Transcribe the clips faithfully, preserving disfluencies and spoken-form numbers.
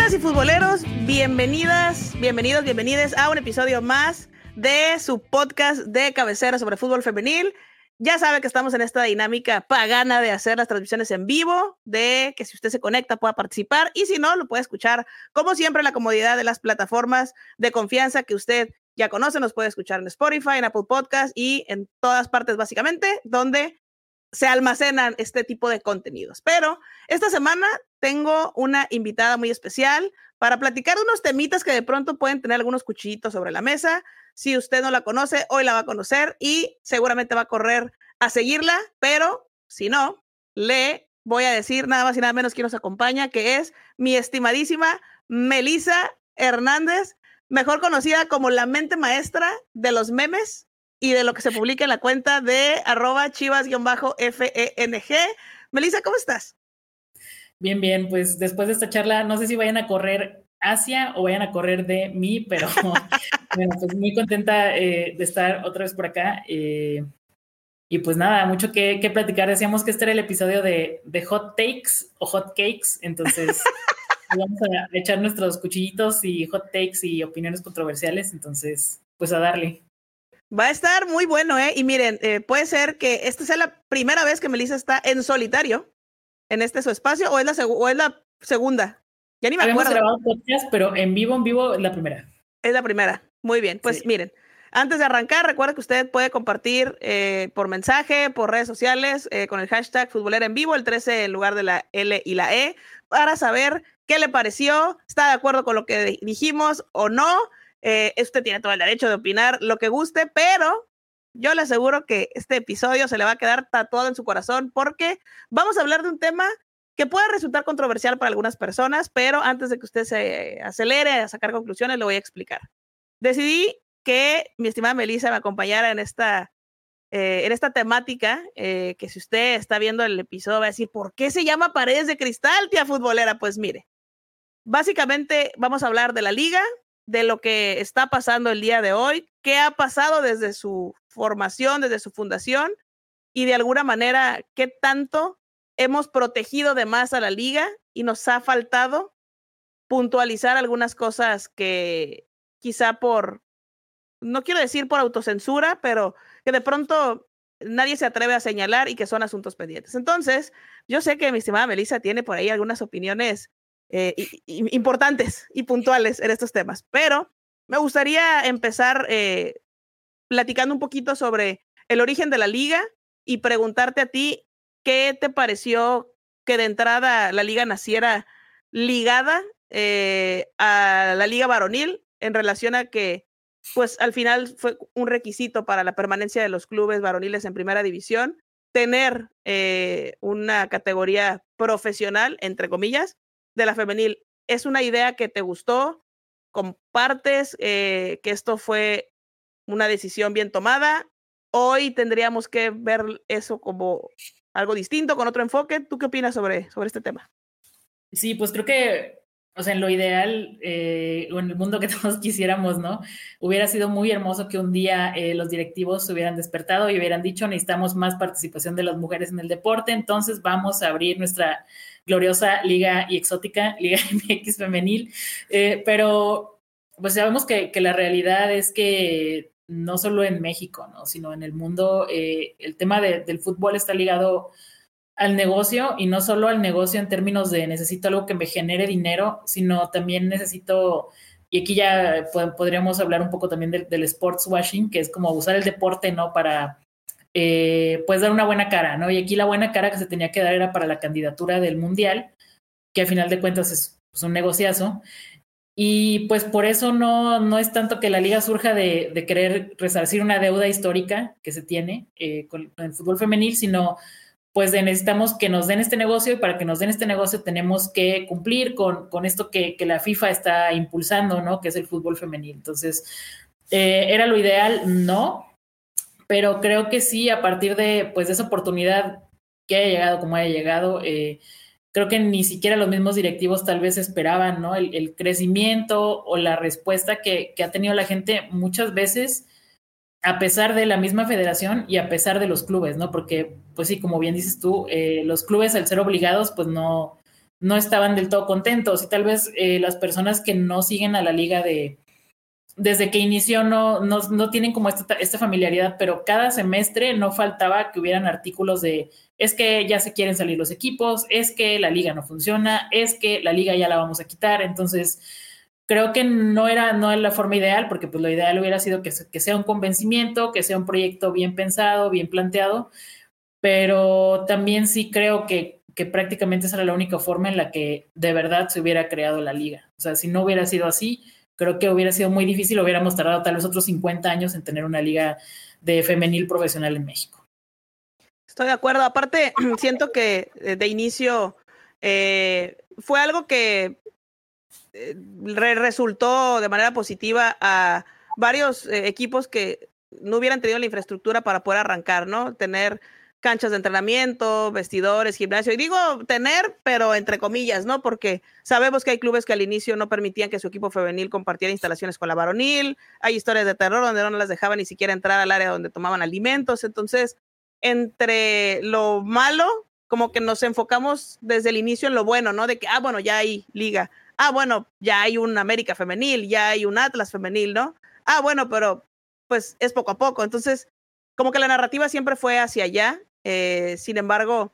Futboleras y futboleros, bienvenidas, bienvenidos, bienvenides a un episodio más de su podcast de cabecera sobre fútbol femenil. Ya sabe que estamos en esta dinámica pagana de hacer las transmisiones en vivo, de que si usted se conecta pueda participar y si no, lo puede escuchar como siempre en la comodidad de las plataformas de confianza que usted ya conoce. Nos puede escuchar en Spotify, en Apple Podcast y en todas partes básicamente donde se almacenan este tipo de contenidos. Pero esta semana tengo una invitada muy especial para platicar unos temitas que de pronto pueden tener algunos cuchillitos sobre la mesa. Si usted no la conoce, hoy la va a conocer y seguramente va a correr a seguirla, pero si no, le voy a decir nada más y nada menos quién nos acompaña, que es mi estimadísima Melissa Hernández, mejor conocida como la mente maestra de los memes y de lo que se publica en la cuenta de arroba chivas-F E N G. Melissa, ¿cómo estás? Bien, bien, pues después de esta charla, no sé si vayan a correr hacia o vayan a correr de mí, pero bueno, pues muy contenta eh, de estar otra vez por acá. Eh, y pues nada, mucho que, que platicar. Decíamos que este era el episodio de, de hot takes o hot cakes, entonces vamos a echar nuestros cuchillitos y hot takes y opiniones controversiales, entonces pues a darle. Va a estar muy bueno, ¿eh? Y miren, eh, puede ser que esta sea la primera vez que Melissa está en solitario en este su espacio, o es la, seg- o es la segunda. Ya ni me Habíamos acuerdo. grabado podcast, pero en vivo, en vivo, es la primera. Es la primera. Muy bien. Pues sí. Miren, antes de arrancar, recuerda que usted puede compartir eh, por mensaje, por redes sociales, eh, con el hashtag futbolera en vivo, el trece en lugar de la L y la E, para saber qué le pareció, está de acuerdo con lo que dijimos o no. Eh, usted tiene todo el derecho de opinar lo que guste, pero yo le aseguro que este episodio se le va a quedar tatuado en su corazón porque vamos a hablar de un tema que puede resultar controversial para algunas personas, pero antes de que usted se acelere a sacar conclusiones, le voy a explicar. Decidí que mi estimada Melissa me acompañara en esta, eh, en esta temática, eh, que si usted está viendo el episodio va a decir, ¿por qué se llama Paredes de Cristal, tía futbolera? Pues mire, básicamente vamos a hablar de la liga, de lo que está pasando el día de hoy, qué ha pasado desde su formación, desde su fundación, y de alguna manera, qué tanto hemos protegido de más a la liga y nos ha faltado puntualizar algunas cosas que quizá por, no quiero decir por autocensura, pero que de pronto nadie se atreve a señalar y que son asuntos pendientes. Entonces, yo sé que mi estimada Melissa tiene por ahí algunas opiniones eh, y, y, importantes y puntuales en estos temas, pero me gustaría empezar eh, platicando un poquito sobre el origen de la liga y preguntarte a ti, ¿qué te pareció que de entrada la liga naciera ligada eh, a la liga varonil en relación a que, pues al final fue un requisito para la permanencia de los clubes varoniles en primera división, tener eh, una categoría profesional, entre comillas, de la femenil? ¿Es una idea que te gustó? ¿Compartes eh, que esto fue una decisión bien tomada? Hoy tendríamos que ver eso como algo distinto, con otro enfoque. ¿Tú qué opinas sobre, sobre este tema? Sí, pues creo que, o sea, en lo ideal, eh, o en el mundo que todos quisiéramos, ¿no? Hubiera sido muy hermoso que un día eh, los directivos se hubieran despertado y hubieran dicho, necesitamos más participación de las mujeres en el deporte, entonces vamos a abrir nuestra gloriosa liga y exótica, Liga M X femenil, eh, pero pues sabemos que, que la realidad es que no solo en México, ¿no? Sino en el mundo, eh, el tema de, del fútbol está ligado al negocio, y no solo al negocio en términos de necesito algo que me genere dinero, sino también necesito, y aquí ya podríamos hablar un poco también del, del sports washing, que es como usar el deporte, ¿no? Para eh, pues dar una buena cara, ¿no? Y aquí la buena cara que se tenía que dar era para la candidatura del mundial, que al final de cuentas es pues, un negociazo. Y pues por eso no, no es tanto que la liga surja de, de querer resarcir una deuda histórica que se tiene eh, con, con el fútbol femenil, sino pues de necesitamos que nos den este negocio, y para que nos den este negocio tenemos que cumplir con, con esto que, que la FIFA está impulsando, ¿no? Que es el fútbol femenil. Entonces, eh, ¿era lo ideal? No, pero creo que sí, a partir de, pues, de esa oportunidad que haya llegado como haya llegado, eh, creo que ni siquiera los mismos directivos tal vez esperaban, ¿no? El, el crecimiento o la respuesta que, que ha tenido la gente muchas veces, a pesar de la misma federación y a pesar de los clubes, ¿no? Porque, pues sí, como bien dices tú, eh, los clubes al ser obligados, pues no, no estaban del todo contentos y tal vez eh, las personas que no siguen a la liga de desde que inició no, no, no tienen como esta, esta familiaridad, pero cada semestre no faltaba que hubieran artículos de es que ya se quieren salir los equipos, es que la liga no funciona, es que la liga ya la vamos a quitar. Entonces creo que no era, no es la forma ideal, porque pues lo ideal hubiera sido que, que sea un convencimiento, que sea un proyecto bien pensado, bien planteado, pero también sí creo que, que prácticamente esa era la única forma en la que de verdad se hubiera creado la liga. O sea, si no hubiera sido así, creo que hubiera sido muy difícil, hubiéramos tardado tal vez otros cincuenta años en tener una liga de femenil profesional en México. Estoy de acuerdo. Aparte, siento que de inicio eh, fue algo que eh, re resultó de manera positiva a varios eh, equipos que no hubieran tenido la infraestructura para poder arrancar, ¿no? Tener canchas de entrenamiento, vestidores, gimnasio. Y digo tener, pero entre comillas, ¿no? Porque sabemos que hay clubes que al inicio no permitían que su equipo femenil compartiera instalaciones con la varonil. Hay historias de terror donde no las dejaban ni siquiera entrar al área donde tomaban alimentos. Entonces, entre lo malo, como que nos enfocamos desde el inicio en lo bueno, ¿no? De que, ah, bueno, ya hay liga. Ah, bueno, ya hay un América femenil, ya hay un Atlas femenil, ¿no? Ah, bueno, pero pues es poco a poco. Entonces, como que la narrativa siempre fue hacia allá. Eh, sin embargo,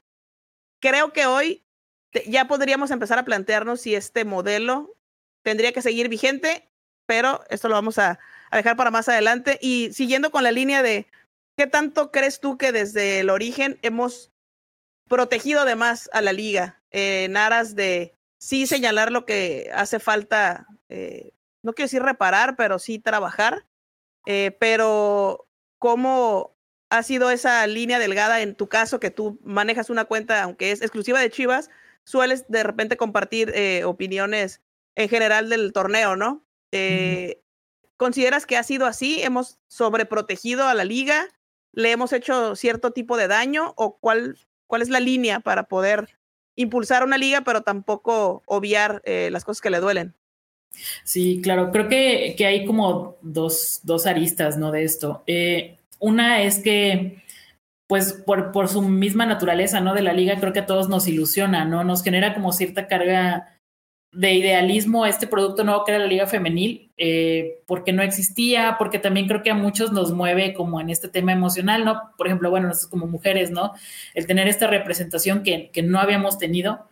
creo que hoy te, ya podríamos empezar a plantearnos si este modelo tendría que seguir vigente, pero esto lo vamos a, a dejar para más adelante. Y siguiendo con la línea de ¿qué tanto crees tú que desde el origen hemos protegido de más a la liga eh, en aras de sí señalar lo que hace falta, eh, no quiero decir reparar, pero sí trabajar, eh, pero cómo ha sido esa línea delgada en tu caso que tú manejas una cuenta, aunque es exclusiva de Chivas, sueles de repente compartir eh, opiniones en general del torneo, ¿no? Eh, mm. ¿Consideras que ha sido así? ¿Hemos sobreprotegido a la liga? ¿Le hemos hecho cierto tipo de daño? ¿O cuál, cuál es la línea para poder impulsar una liga, pero tampoco obviar eh, las cosas que le duelen? Sí, claro, creo que, que hay como dos, dos aristas, ¿no? De esto. Eh, una es que, pues, por, por su misma naturaleza, ¿no? De la liga, creo que a todos nos ilusiona, ¿no? Nos genera como cierta carga de idealismo este producto nuevo que era la liga femenil, eh, porque no existía, porque también creo que a muchos nos mueve como en este tema emocional, ¿no? Por ejemplo, bueno, nosotros como mujeres, ¿no? El tener esta representación que, que no habíamos tenido.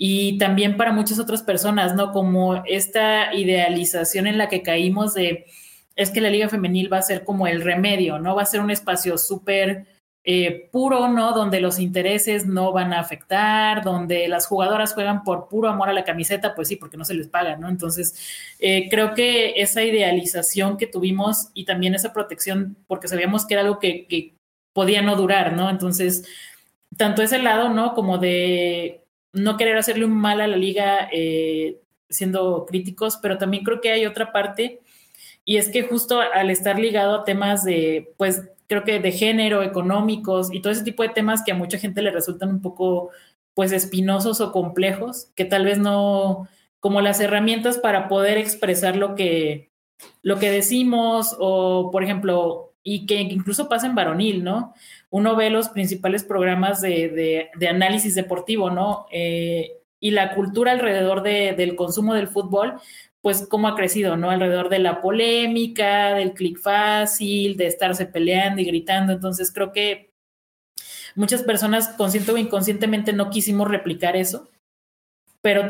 Y también para muchas otras personas, ¿no? Como esta idealización en la que caímos de, es que la liga femenil va a ser como el remedio, ¿no? Va a ser un espacio súper eh, puro, ¿no? Donde los intereses no van a afectar, donde las jugadoras juegan por puro amor a la camiseta, pues sí, porque no se les paga, ¿no? Entonces, eh, creo que esa idealización que tuvimos y también esa protección, porque sabíamos que era algo que, que podía no durar, ¿no? Entonces, tanto ese lado, ¿no? Como de no querer hacerle un mal a la liga eh, siendo críticos, pero también creo que hay otra parte, y es que justo al estar ligado a temas de, pues, creo que de género, económicos y todo ese tipo de temas que a mucha gente le resultan un poco, pues, espinosos o complejos, que tal vez no, como las herramientas para poder expresar lo que, lo que decimos, o, por ejemplo, y que incluso pasa en varonil, ¿no? Uno ve los principales programas de, de, de análisis deportivo, ¿no? Eh, y la cultura alrededor de, del consumo del fútbol, pues cómo ha crecido, ¿no? Alrededor de la polémica, del clic fácil, de estarse peleando y gritando. Entonces creo que muchas personas consciente o inconscientemente no quisimos replicar eso, pero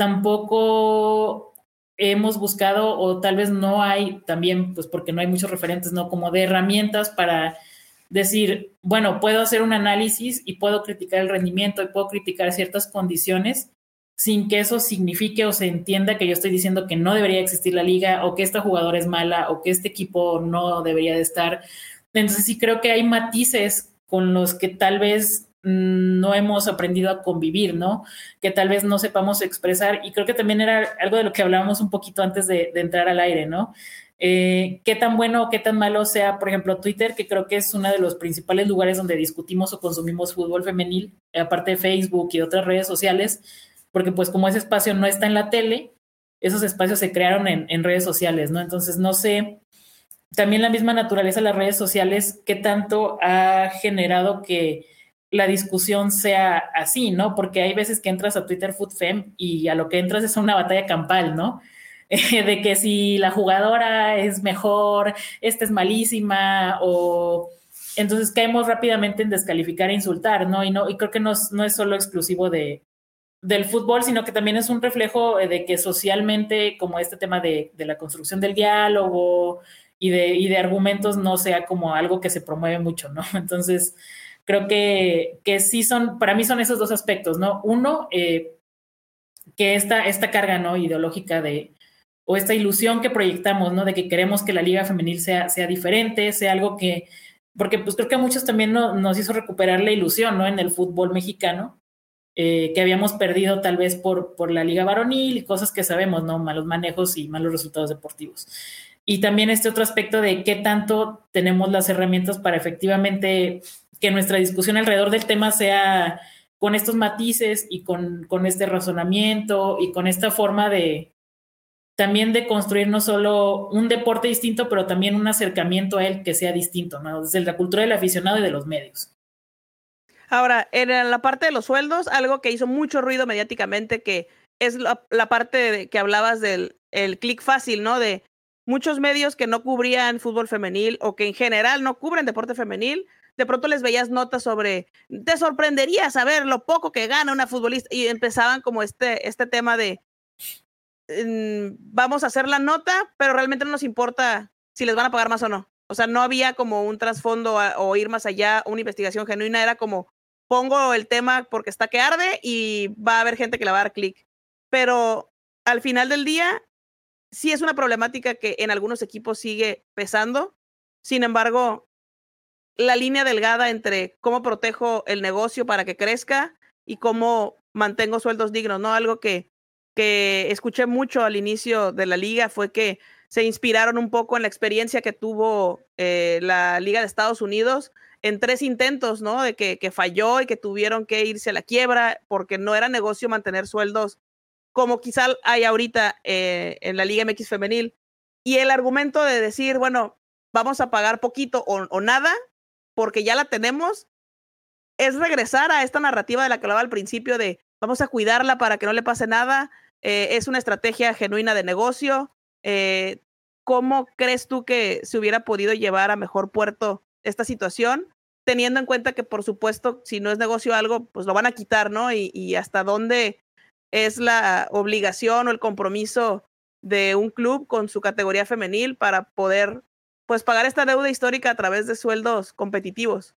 tampoco hemos buscado, o tal vez no hay también, pues porque no hay muchos referentes, ¿no? Como de herramientas para decir, bueno, puedo hacer un análisis y puedo criticar el rendimiento y puedo criticar ciertas condiciones sin que eso signifique o se entienda que yo estoy diciendo que no debería existir la liga o que esta jugadora es mala o que este equipo no debería de estar. Entonces sí creo que hay matices con los que tal vez no hemos aprendido a convivir, ¿no? Que tal vez no sepamos expresar, y creo que también era algo de lo que hablábamos un poquito antes de, de entrar al aire, ¿no? Eh, qué tan bueno o qué tan malo sea, por ejemplo, Twitter, que creo que es uno de los principales lugares donde discutimos o consumimos fútbol femenil, aparte de Facebook y otras redes sociales, porque pues como ese espacio no está en la tele, esos espacios se crearon en, en redes sociales, ¿no? Entonces no sé, también la misma naturaleza de las redes sociales, qué tanto ha generado que la discusión sea así, ¿no? Porque hay veces que entras a Twitter FootFem y a lo que entras es una batalla campal, ¿no? De que si la jugadora es mejor, esta es malísima, o entonces caemos rápidamente en descalificar e insultar, ¿no? Y no, y creo que no, no es solo exclusivo de, del fútbol, sino que también es un reflejo de que socialmente, como este tema de, de la construcción del diálogo y de, y de argumentos, no sea como algo que se promueve mucho, ¿no? Entonces, creo que, que sí son, para mí son esos dos aspectos, ¿no? Uno, eh, que esta, esta carga, ¿no? Ideológica de, o esta ilusión que proyectamos, ¿no? De que queremos que la liga femenil sea, sea diferente, sea algo que, porque pues creo que a muchos también no, nos hizo recuperar la ilusión, ¿no? En el fútbol mexicano, eh, que habíamos perdido tal vez por, por la liga varonil y cosas que sabemos, ¿no? Malos manejos y malos resultados deportivos. Y también este otro aspecto de qué tanto tenemos las herramientas para efectivamente que nuestra discusión alrededor del tema sea con estos matices y con, con este razonamiento y con esta forma de también de construir no solo un deporte distinto, pero también un acercamiento a él que sea distinto, ¿no? Desde la cultura del aficionado y de los medios. Ahora, en la parte de los sueldos, algo que hizo mucho ruido mediáticamente, que es la, la parte de, que hablabas del el clic fácil, ¿no? De muchos medios que no cubrían fútbol femenil o que en general no cubren deporte femenil, de pronto les veías notas sobre, te sorprendería saber lo poco que gana una futbolista, y empezaban como este, este tema de, mmm, vamos a hacer la nota, pero realmente no nos importa si les van a pagar más o no. O sea, no había como un trasfondo a, o ir más allá, una investigación genuina, era como, pongo el tema porque está que arde y va a haber gente que le va a dar clic. Pero al final del día, sí es una problemática que en algunos equipos sigue pesando. Sin embargo, la línea delgada entre cómo protejo el negocio para que crezca y cómo mantengo sueldos dignos, ¿no? Algo que, que escuché mucho al inicio de la liga fue que se inspiraron un poco en la experiencia que tuvo eh, la Liga de Estados Unidos en tres intentos, ¿no? De que, que falló y que tuvieron que irse a la quiebra porque no era negocio mantener sueldos como quizá hay ahorita eh, en la Liga M X femenil. Y el argumento de decir, bueno, vamos a pagar poquito o, o nada porque ya la tenemos, es regresar a esta narrativa de la que hablaba al principio de vamos a cuidarla para que no le pase nada. Eh, es una estrategia genuina de negocio. Eh, ¿Cómo crees tú que se hubiera podido llevar a mejor puerto esta situación? Teniendo en cuenta que, por supuesto, si no es negocio algo, pues lo van a quitar, ¿no? Y, y hasta dónde es la obligación o el compromiso de un club con su categoría femenil para poder, pues, pagar esta deuda histórica a través de sueldos competitivos.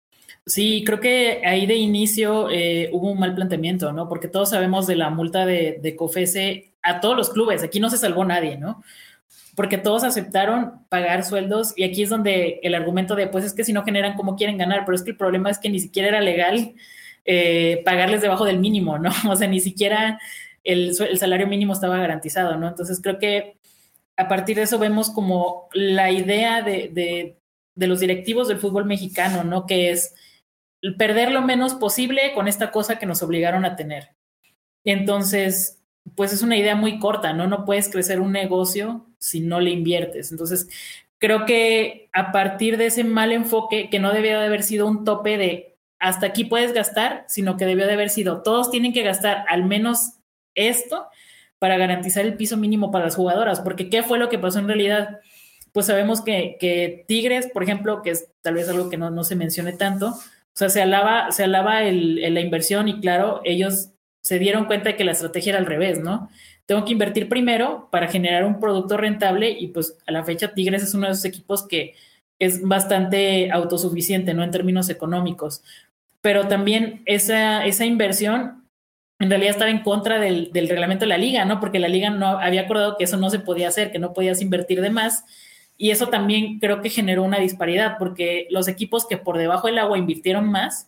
Sí, creo que ahí de inicio eh, hubo un mal planteamiento, ¿no? Porque todos sabemos de la multa de, de COFESE a todos los clubes. Aquí no se salvó nadie, ¿no? Porque todos aceptaron pagar sueldos y aquí es donde el argumento de, pues es que si no generan, ¿cómo quieren ganar? Pero es que el problema es que ni siquiera era legal eh, pagarles debajo del mínimo, ¿no? O sea, ni siquiera el, el salario mínimo estaba garantizado, ¿no? Entonces creo que a partir de eso vemos como la idea de, de, de los directivos del fútbol mexicano, ¿no? Que es perder lo menos posible con esta cosa que nos obligaron a tener. Entonces, pues es una idea muy corta, ¿no? No puedes crecer un negocio si no le inviertes. Entonces, creo que a partir de ese mal enfoque, que no debió de haber sido un tope de hasta aquí puedes gastar, sino que debió de haber sido todos tienen que gastar al menos esto para garantizar el piso mínimo para las jugadoras, porque ¿qué fue lo que pasó en realidad? Pues sabemos que, que Tigres, por ejemplo, que es tal vez algo que no, no se mencione tanto, o sea, se alaba, se alaba el, el, la inversión y claro, ellos se dieron cuenta de que la estrategia era al revés, ¿no? Tengo que invertir primero para generar un producto rentable y pues a la fecha Tigres es uno de esos equipos que es bastante autosuficiente, ¿no? En términos económicos. Pero también esa, esa inversión en realidad estaba en contra del, del reglamento de la liga, ¿no? Porque la liga no había acordado que eso no se podía hacer, que no podías invertir de más. Y eso también creo que generó una disparidad, porque los equipos que por debajo del agua invirtieron más,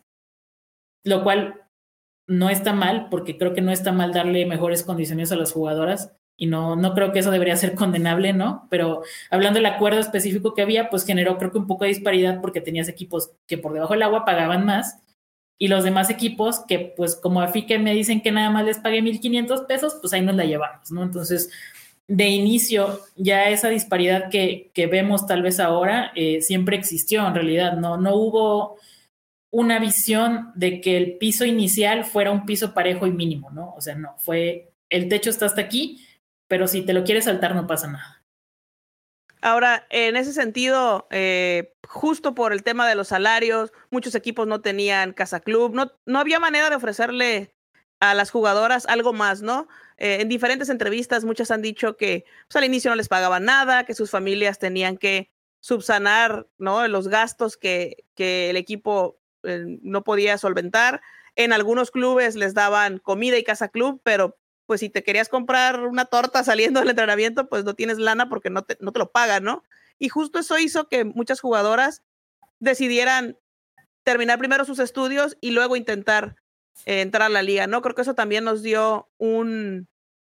lo cual no está mal, porque creo que no está mal darle mejores condiciones a las jugadoras y no, no creo que eso debería ser condenable, ¿no? Pero hablando del acuerdo específico que había, pues generó creo que un poco de disparidad porque tenías equipos que por debajo del agua pagaban más y los demás equipos que pues como a FICE me dicen que nada más les pagué mil quinientos pesos, pues ahí nos la llevamos, ¿no? Entonces, de inicio, ya esa disparidad que, que vemos tal vez ahora eh, siempre existió en realidad, ¿no? No hubo una visión de que el piso inicial fuera un piso parejo y mínimo, ¿no? O sea, no, fue, el techo está hasta aquí, pero si te lo quieres saltar no pasa nada. Ahora, en ese sentido, eh, justo por el tema de los salarios, muchos equipos no tenían casa club, no, no había manera de ofrecerle a las jugadoras algo más, ¿no? Eh, en diferentes entrevistas, muchas han dicho que pues, al inicio no les pagaban nada, que sus familias tenían que subsanar, ¿no? Los gastos que, que el equipo eh, no podía solventar. En algunos clubes les daban comida y casa club, pero pues si te querías comprar una torta saliendo del entrenamiento, pues no tienes lana porque no te, no te lo pagan, ¿no? Y justo eso hizo que muchas jugadoras decidieran terminar primero sus estudios y luego intentar eh, entrar a la liga, ¿no? Creo que eso también nos dio un,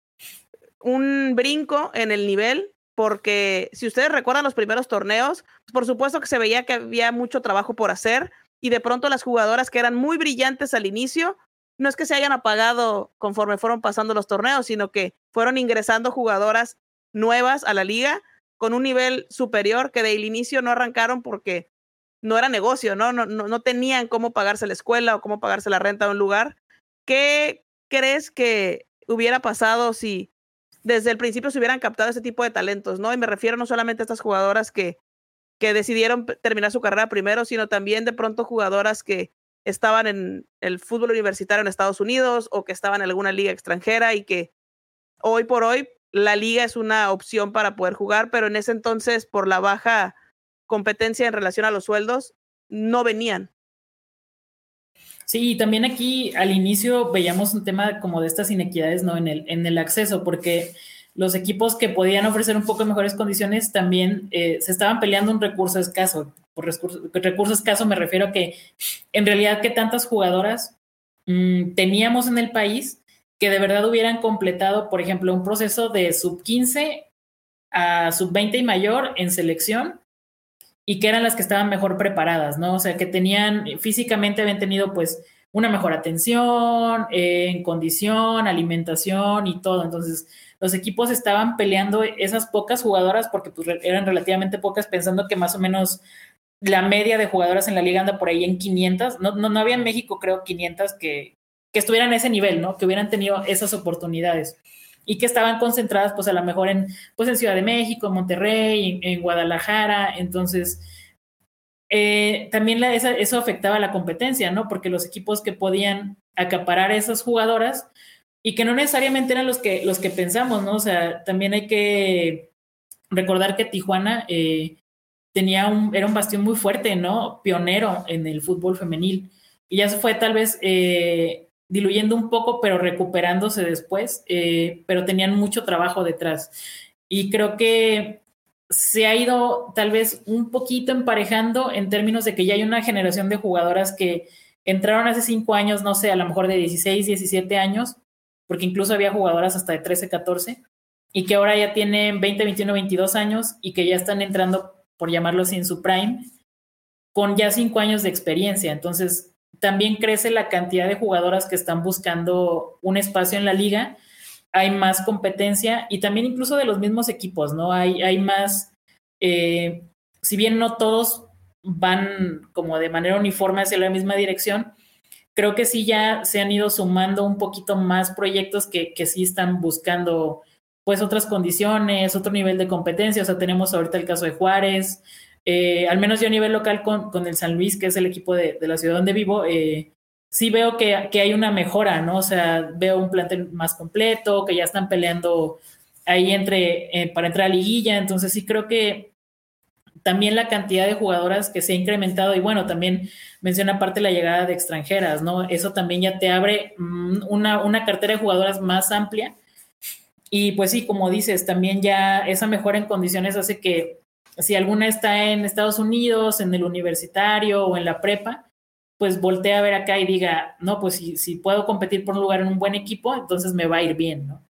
un brinco en el nivel, porque si ustedes recuerdan los primeros torneos, pues por supuesto que se veía que había mucho trabajo por hacer y de pronto las jugadoras que eran muy brillantes al inicio, no es que se hayan apagado conforme fueron pasando los torneos, sino que fueron ingresando jugadoras nuevas a la liga con un nivel superior que del inicio no arrancaron porque no era negocio, ¿no? No, no, no tenían cómo pagarse la escuela o cómo pagarse la renta de un lugar. ¿Qué crees que hubiera pasado si desde el principio se hubieran captado ese tipo de talentos, ¿no? Y me refiero no solamente a estas jugadoras que, que decidieron terminar su carrera primero, sino también de pronto jugadoras que estaban en el fútbol universitario en Estados Unidos o que estaban en alguna liga extranjera y que hoy por hoy la liga es una opción para poder jugar, pero en ese entonces por la baja competencia en relación a los sueldos no venían. Sí, y también aquí al inicio veíamos un tema como de estas inequidades, ¿no? En el, en el acceso, porque los equipos que podían ofrecer un poco mejores condiciones también eh, se estaban peleando un recurso escaso. Por recurso, recurso escaso me refiero a que en realidad que tantas jugadoras mmm, teníamos en el país que de verdad hubieran completado, por ejemplo, un proceso de sub quince a sub veinte y mayor en selección y que eran las que estaban mejor preparadas, ¿no? O sea, que tenían, físicamente habían tenido pues una mejor atención, eh, en condición, alimentación y todo. Entonces, los equipos estaban peleando esas pocas jugadoras porque pues eran relativamente pocas, pensando que más o menos la media de jugadoras en la liga anda por ahí en quinientas. No, no, no había en México, creo, quinientas que, que estuvieran a ese nivel, ¿no? Que hubieran tenido esas oportunidades y que estaban concentradas pues a lo mejor en, pues, en Ciudad de México, en Monterrey, en, en Guadalajara. Entonces eh, también la, esa, eso afectaba a la competencia, ¿no? Porque los equipos que podían acaparar a esas jugadoras y que no necesariamente eran los que, los que pensamos, ¿no? O sea, también hay que recordar que Tijuana eh, tenía un, era un bastión muy fuerte, ¿no? Pionero en el fútbol femenil. Y ya se fue tal vez eh, diluyendo un poco, pero recuperándose después, eh, pero tenían mucho trabajo detrás. Y creo que se ha ido tal vez un poquito emparejando en términos de que ya hay una generación de jugadoras que entraron hace cinco años, no sé, a lo mejor de dieciséis, diecisiete años, porque incluso había jugadoras hasta de trece, catorce, y que ahora ya tienen veinte, veintiuno, veintidós años y que ya están entrando, por llamarlo así, en su prime, con ya cinco años de experiencia. Entonces, también crece la cantidad de jugadoras que están buscando un espacio en la liga, hay más competencia y también incluso de los mismos equipos, ¿no? Hay, hay más, eh, si bien no todos van como de manera uniforme hacia la misma dirección, creo que sí ya se han ido sumando un poquito más proyectos que, que sí están buscando pues otras condiciones, otro nivel de competencia. O sea, tenemos ahorita el caso de Juárez, eh, al menos yo a nivel local con, con el San Luis, que es el equipo de, de la ciudad donde vivo, eh, sí veo que, que hay una mejora, ¿no? O sea, veo un plantel más completo, que ya están peleando ahí entre, eh, para entrar a liguilla. Entonces sí creo que también la cantidad de jugadoras que se ha incrementado, y bueno, también menciona aparte la llegada de extranjeras, ¿no? Eso también ya te abre mm, una, una cartera de jugadoras más amplia. Y pues sí, como dices, también ya esa mejora en condiciones hace que si alguna está en Estados Unidos, en el universitario o en la prepa, pues voltea a ver acá y diga, no, pues si, si puedo competir por un lugar en un buen equipo, entonces me va a ir bien, ¿no?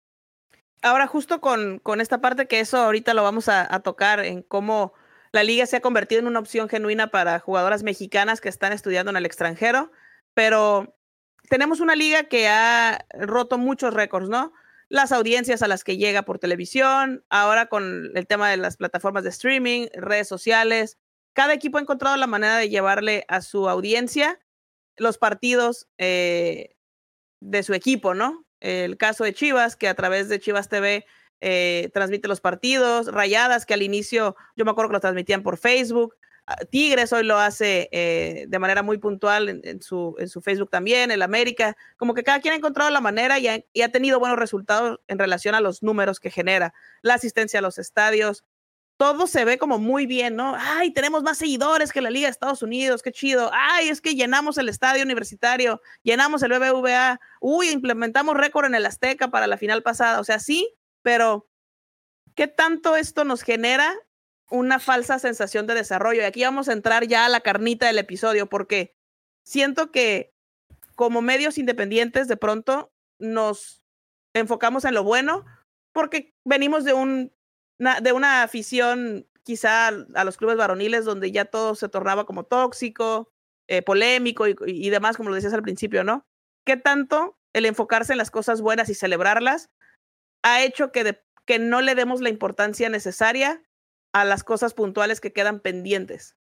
Ahora, justo con, con esta parte que eso ahorita lo vamos a, a tocar, en cómo la liga se ha convertido en una opción genuina para jugadoras mexicanas que están estudiando en el extranjero, pero tenemos una liga que ha roto muchos récords, ¿no? Las audiencias a las que llega por televisión, ahora con el tema de las plataformas de streaming, redes sociales, cada equipo ha encontrado la manera de llevarle a su audiencia los partidos eh, de su equipo, ¿no? El caso de Chivas, que a través de Chivas T V eh, transmite los partidos, Rayadas, que al inicio yo me acuerdo que lo transmitían por Facebook, Tigres hoy lo hace eh, de manera muy puntual en, en, su, en su Facebook también, el América, como que cada quien ha encontrado la manera y ha, y ha tenido buenos resultados en relación a los números que genera, la asistencia a los estadios, todo se ve como muy bien, ¿no? Ay, tenemos más seguidores que la Liga de Estados Unidos, qué chido. Ay, es que llenamos el estadio universitario, llenamos el B B V A, uy, implementamos récord en el Azteca para la final pasada, o sea, sí, pero ¿qué tanto esto nos genera una falsa sensación de desarrollo? Y aquí vamos a entrar ya a la carnita del episodio, porque siento que como medios independientes de pronto nos enfocamos en lo bueno, porque venimos de un Una, de una afición quizá a los clubes varoniles donde ya todo se tornaba como tóxico, eh, polémico y, y demás, como lo decías al principio, ¿no? ¿Qué tanto el enfocarse en las cosas buenas y celebrarlas ha hecho que, de, que no le demos la importancia necesaria a las cosas puntuales que quedan pendientes?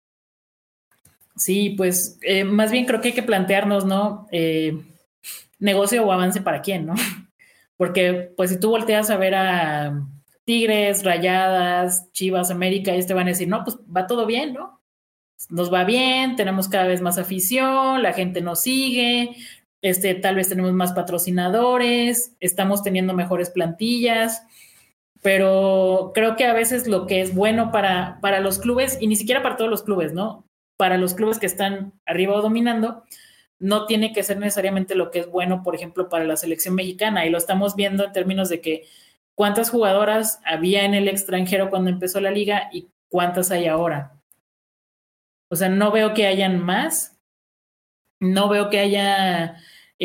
Sí, pues eh, más bien creo que hay que plantearnos, ¿no? Eh, negocio o avance para quién, ¿no? Porque pues si tú volteas a ver a Tigres, Rayadas, Chivas, América, ellos te van a decir, no, pues va todo bien, ¿no? Nos va bien, tenemos cada vez más afición, la gente nos sigue, este, tal vez tenemos más patrocinadores, estamos teniendo mejores plantillas, pero creo que a veces lo que es bueno para, para los clubes, y ni siquiera para todos los clubes, ¿no? Para los clubes que están arriba o dominando, no tiene que ser necesariamente lo que es bueno, por ejemplo, para la selección mexicana, y lo estamos viendo en términos de que cuántas jugadoras había en el extranjero cuando empezó la liga y cuántas hay ahora. O sea, no veo que hayan más, no veo que haya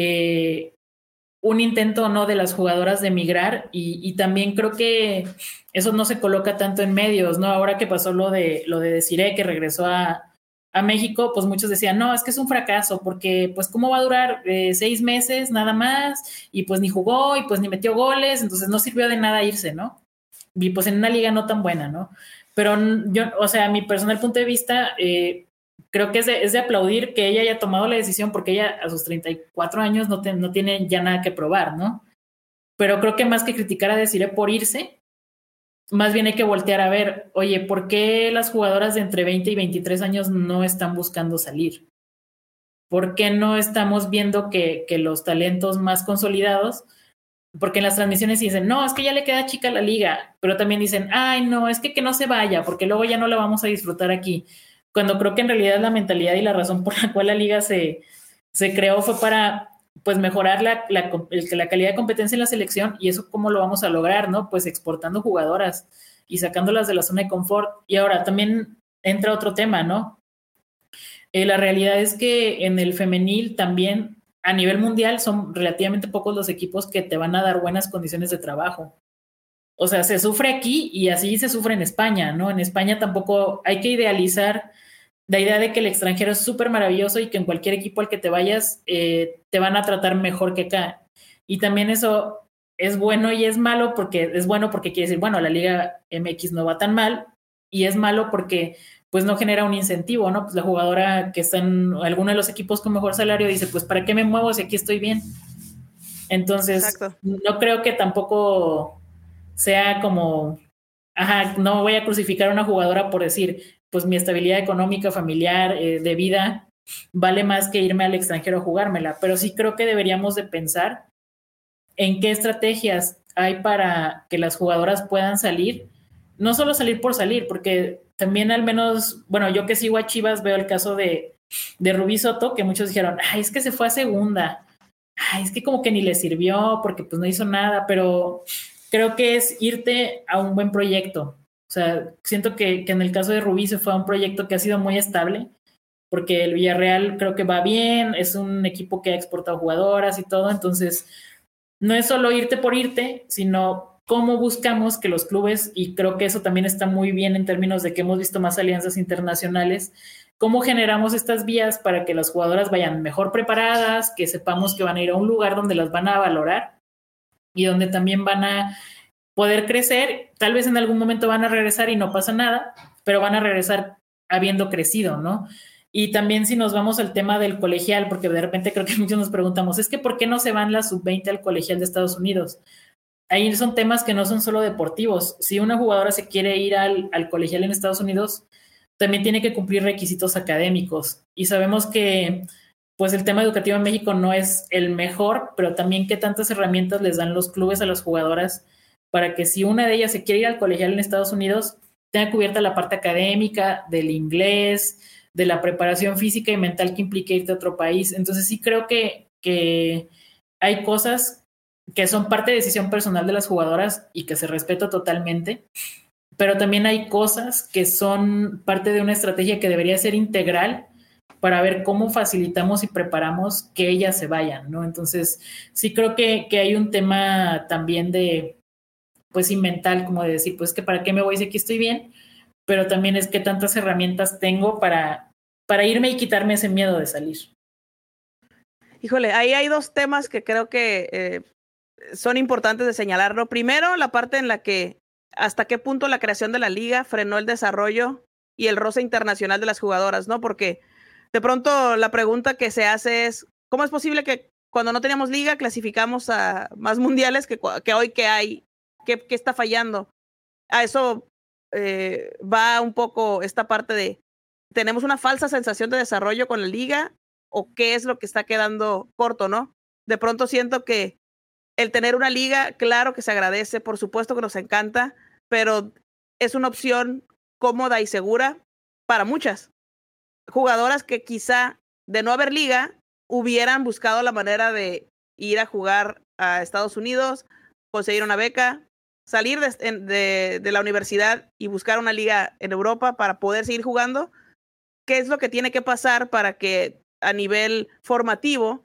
eh, un intento o no de las jugadoras de emigrar y, y también creo que eso no se coloca tanto en medios, ¿no? Ahora que pasó lo de lo de Desiree, que regresó a, a México, pues muchos decían, no, es que es un fracaso, porque pues cómo va a durar eh, seis meses nada más, y pues ni jugó, y pues ni metió goles, entonces no sirvió de nada irse, ¿no? Y pues en una liga no tan buena, ¿no? Pero yo, o sea, a mi personal punto de vista, eh, creo que es de, es de aplaudir que ella haya tomado la decisión, porque ella a sus treinta y cuatro años no, te, no tiene ya nada que probar, ¿no? Pero creo que más que criticar a Desiree por irse, más bien hay que voltear a ver, oye, ¿por qué las jugadoras de entre veinte y veintitrés años no están buscando salir? ¿Por qué no estamos viendo que, que los talentos más consolidados, porque en las transmisiones dicen, no, es que ya le queda chica la liga, pero también dicen, ay, no, es que que no se vaya, porque luego ya no la vamos a disfrutar aquí, cuando creo que en realidad la mentalidad y la razón por la cual la liga se, se creó fue para pues mejorar la, la, la calidad de competencia en la selección, y eso cómo lo vamos a lograr, ¿no? Pues exportando jugadoras y sacándolas de la zona de confort. Y ahora también entra otro tema, ¿no? Eh, la realidad es que en el femenil también a nivel mundial son relativamente pocos los equipos que te van a dar buenas condiciones de trabajo. O sea, se sufre aquí y así se sufre en España, ¿no? En España tampoco hay que idealizar la idea de que el extranjero es súper maravilloso y que en cualquier equipo al que te vayas eh, te van a tratar mejor que acá. Y también eso es bueno y es malo, porque es bueno porque quiere decir, bueno, la Liga M X no va tan mal, y es malo porque pues no genera un incentivo, ¿no? Pues la jugadora que está en alguno de los equipos con mejor salario dice, pues ¿para qué me muevo si aquí estoy bien? Entonces, exacto, no creo que tampoco sea como, ajá, no voy a crucificar a una jugadora por decir, pues mi estabilidad económica, familiar, eh, de vida, vale más que irme al extranjero a jugármela. Pero sí creo que deberíamos de pensar en qué estrategias hay para que las jugadoras puedan salir, no solo salir por salir, porque también al menos, bueno, yo que sigo a Chivas veo el caso de, de Rubí Soto, que muchos dijeron, ay, es que se fue a segunda, ay, es que como que ni le sirvió porque pues no hizo nada, pero creo que es irte a un buen proyecto. O sea, siento que, que en el caso de Rubí se fue a un proyecto que ha sido muy estable, porque el Villarreal creo que va bien, es un equipo que ha exportado jugadoras y todo, entonces no es solo irte por irte, sino cómo buscamos que los clubes, y creo que eso también está muy bien en términos de que hemos visto más alianzas internacionales, cómo generamos estas vías para que las jugadoras vayan mejor preparadas, que sepamos que van a ir a un lugar donde las van a valorar y donde también van a poder crecer. Tal vez en algún momento van a regresar y no pasa nada, pero van a regresar habiendo crecido, ¿no? Y también si nos vamos al tema del colegial, porque de repente creo que muchos nos preguntamos, es que ¿por qué no se van las sub veinte al colegial de Estados Unidos? Ahí son temas que no son solo deportivos. Si una jugadora se quiere ir al, al colegial en Estados Unidos, también tiene que cumplir requisitos académicos. Y sabemos que pues el tema educativo en México no es el mejor, pero también qué tantas herramientas les dan los clubes a las jugadoras para que si una de ellas se quiere ir al colegial en Estados Unidos, tenga cubierta la parte académica, del inglés, de la preparación física y mental que implica irte a otro país. Entonces sí creo que, que hay cosas que son parte de decisión personal de las jugadoras y que se respeta totalmente, pero también hay cosas que son parte de una estrategia que debería ser integral para ver cómo facilitamos y preparamos que ellas se vayan, ¿no? Entonces, sí creo que, que hay un tema también de, pues, sí, mental, como de decir, pues, que para qué me voy si aquí estoy bien, pero también es que tantas herramientas tengo para, para irme y quitarme ese miedo de salir. Híjole, ahí hay dos temas que creo que eh, son importantes de señalarlo. Primero, la parte en la que hasta qué punto la creación de la liga frenó el desarrollo y el roce internacional de las jugadoras, ¿no? Porque de pronto la pregunta que se hace es, ¿cómo es posible que cuando no teníamos liga clasificamos a más mundiales que, que hoy que hay? ¿Qué, qué está fallando? A eso eh, va un poco esta parte de, ¿tenemos una falsa sensación de desarrollo con la liga o qué es lo que está quedando corto, ¿no? De pronto siento que el tener una liga, claro que se agradece, por supuesto que nos encanta, pero es una opción cómoda y segura para muchas jugadoras que quizá de no haber liga hubieran buscado la manera de ir a jugar a Estados Unidos, conseguir una beca, salir de, de, de la universidad y buscar una liga en Europa para poder seguir jugando. ¿Qué es lo que tiene que pasar para que a nivel formativo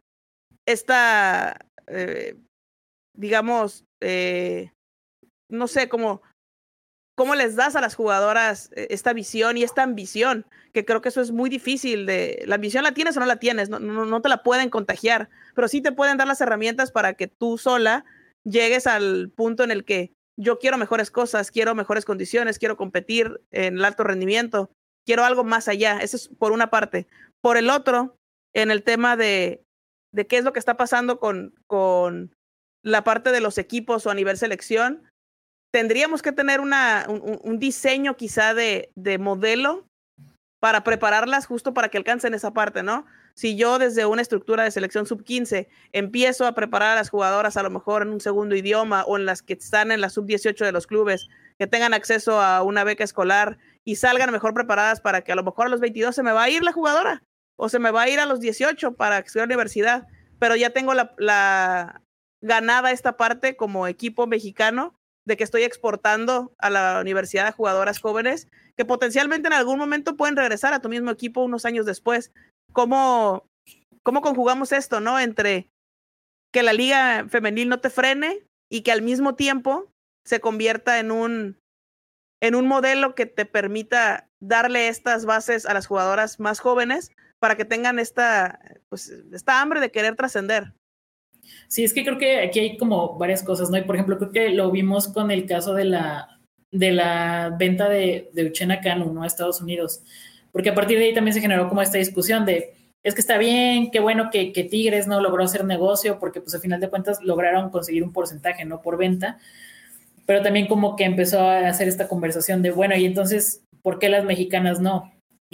esta, eh, digamos, eh, no sé, cómo ¿Cómo les das a las jugadoras esta visión y esta ambición? Que creo que eso es muy difícil. De, la ambición la tienes o no la tienes, no, no, no te la pueden contagiar, pero sí te pueden dar las herramientas para que tú sola llegues al punto en el que yo quiero mejores cosas, quiero mejores condiciones, quiero competir en el alto rendimiento, quiero algo más allá. Eso es por una parte. Por el otro, en el tema de, de qué es lo que está pasando con, con la parte de los equipos o a nivel selección, tendríamos que tener una, un, un diseño quizá de, de modelo para prepararlas justo para que alcancen esa parte, ¿no? Si yo desde una estructura de selección sub quince empiezo a preparar a las jugadoras a lo mejor en un segundo idioma o en las que están en la sub dieciocho de los clubes, que tengan acceso a una beca escolar y salgan mejor preparadas para que a lo mejor a los veintidós se me va a ir la jugadora o se me va a ir a los dieciocho para estudiar universidad, pero ya tengo la, la ganada esta parte como equipo mexicano de que estoy exportando a la universidad a jugadoras jóvenes que potencialmente en algún momento pueden regresar a tu mismo equipo unos años después. ¿Cómo, cómo conjugamos esto, no? Entre que la liga femenil no te frene y que al mismo tiempo se convierta en un, en un modelo que te permita darle estas bases a las jugadoras más jóvenes para que tengan esta, pues, esta hambre de querer trascender. Sí, es que creo que aquí hay como varias cosas, ¿no? Y por ejemplo, creo que lo vimos con el caso de la, de la venta de, de Uchenna Kanu, ¿no? A Estados Unidos. Porque a partir de ahí también se generó como esta discusión de, es que está bien, qué bueno que, que Tigres no logró hacer negocio, porque pues al final de cuentas lograron conseguir un porcentaje, ¿no? Por venta. Pero también como que empezó a hacer esta conversación de, bueno, y entonces, ¿por qué las mexicanas no?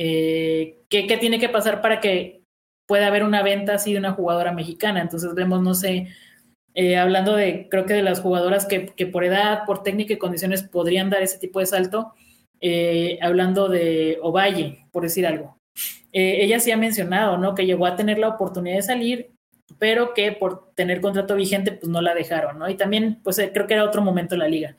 Eh, ¿qué, ¿Qué tiene que pasar para que puede haber una venta así de una jugadora mexicana? Entonces vemos, no sé, eh, hablando de, creo que de las jugadoras que, que por edad, por técnica y condiciones podrían dar ese tipo de salto, eh, hablando de Ovalle, por decir algo. Eh, ella sí ha mencionado, ¿no? Que llegó a tener la oportunidad de salir, pero que por tener contrato vigente, pues no la dejaron, ¿no? Y también, pues creo que era otro momento en la liga.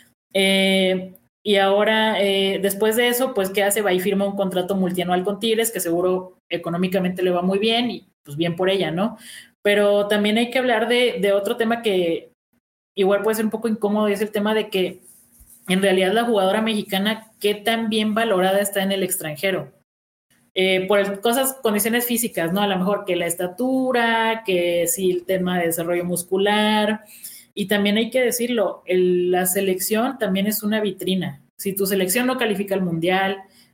Eh, y ahora, eh, después de eso, pues, ¿qué hace? Va y firma un contrato multianual con Tigres, que seguro económicamente le va muy bien y pues bien por ella, ¿no? Pero también hay que hablar de, de otro tema que igual puede ser un poco incómodo, y es el tema de que en realidad la jugadora mexicana, ¿qué tan bien valorada está en el extranjero? Eh, por el, cosas, condiciones físicas, ¿no? A lo mejor que la estatura, que sí el tema de desarrollo muscular. Y también hay que decirlo, el, la selección también es una vitrina. Si tu selección no califica al mundial,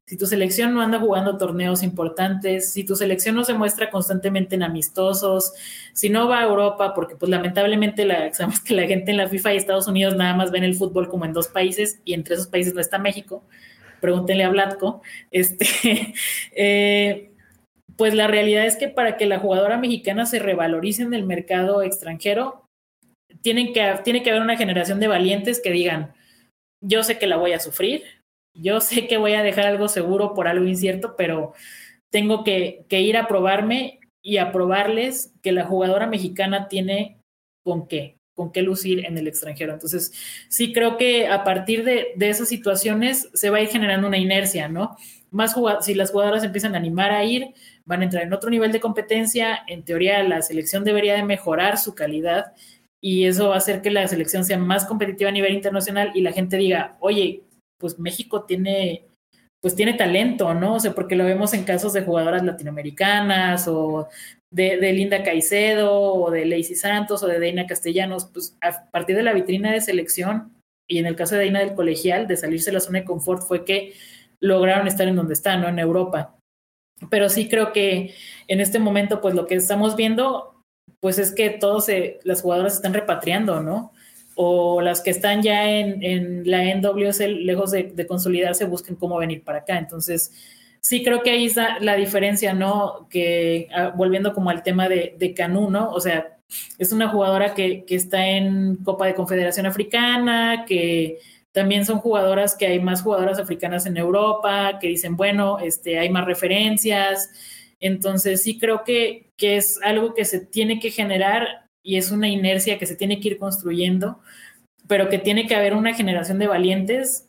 Si tu selección no anda jugando torneos importantes, si tu selección no se muestra constantemente en amistosos, si no va a Europa, porque pues lamentablemente la, sabemos que la gente en la FIFA y Estados Unidos nada más ven el fútbol como en dos países y entre esos países no está México, pregúntenle a Vlatko, este, eh, pues la realidad es que para que la jugadora mexicana se revalorice en el mercado extranjero, tienen que, tiene que haber una generación de valientes que digan, yo sé que la voy a sufrir, yo sé que voy a dejar algo seguro por algo incierto, pero tengo que, que ir a probarme y a probarles que la jugadora mexicana tiene con qué, con qué lucir en el extranjero. Entonces, sí creo que a partir de, de esas situaciones se va a ir generando una inercia, ¿no? Más jugad- si las jugadoras empiezan a animar a ir, van a entrar en otro nivel de competencia, en teoría la selección debería de mejorar su calidad y eso va a hacer que la selección sea más competitiva a nivel internacional y la gente diga, oye, pues México tiene, pues tiene talento, ¿no? O sea, porque lo vemos en casos de jugadoras latinoamericanas o de, de Linda Caicedo o de Lacey Santos o de Deina Castellanos, pues a partir de la vitrina de selección y en el caso de Deina del colegial, de salirse de la zona de confort fue que lograron estar en donde están, ¿no? En Europa. Pero sí creo que en este momento, pues lo que estamos viendo, pues es que todos se, las jugadoras se están repatriando, ¿no? O las que están ya en, en la N W S L, lejos de, de consolidarse, busquen cómo venir para acá. Entonces, sí creo que ahí está la diferencia, ¿no? Que ah, volviendo como al tema de, de Canú, ¿no? O sea, es una jugadora que, que está en Copa de Confederación Africana, que también son jugadoras que hay más jugadoras africanas en Europa, que dicen, bueno, este, hay más referencias. Entonces sí creo que, que es algo que se tiene que generar y es una inercia que se tiene que ir construyendo, pero que tiene que haber una generación de valientes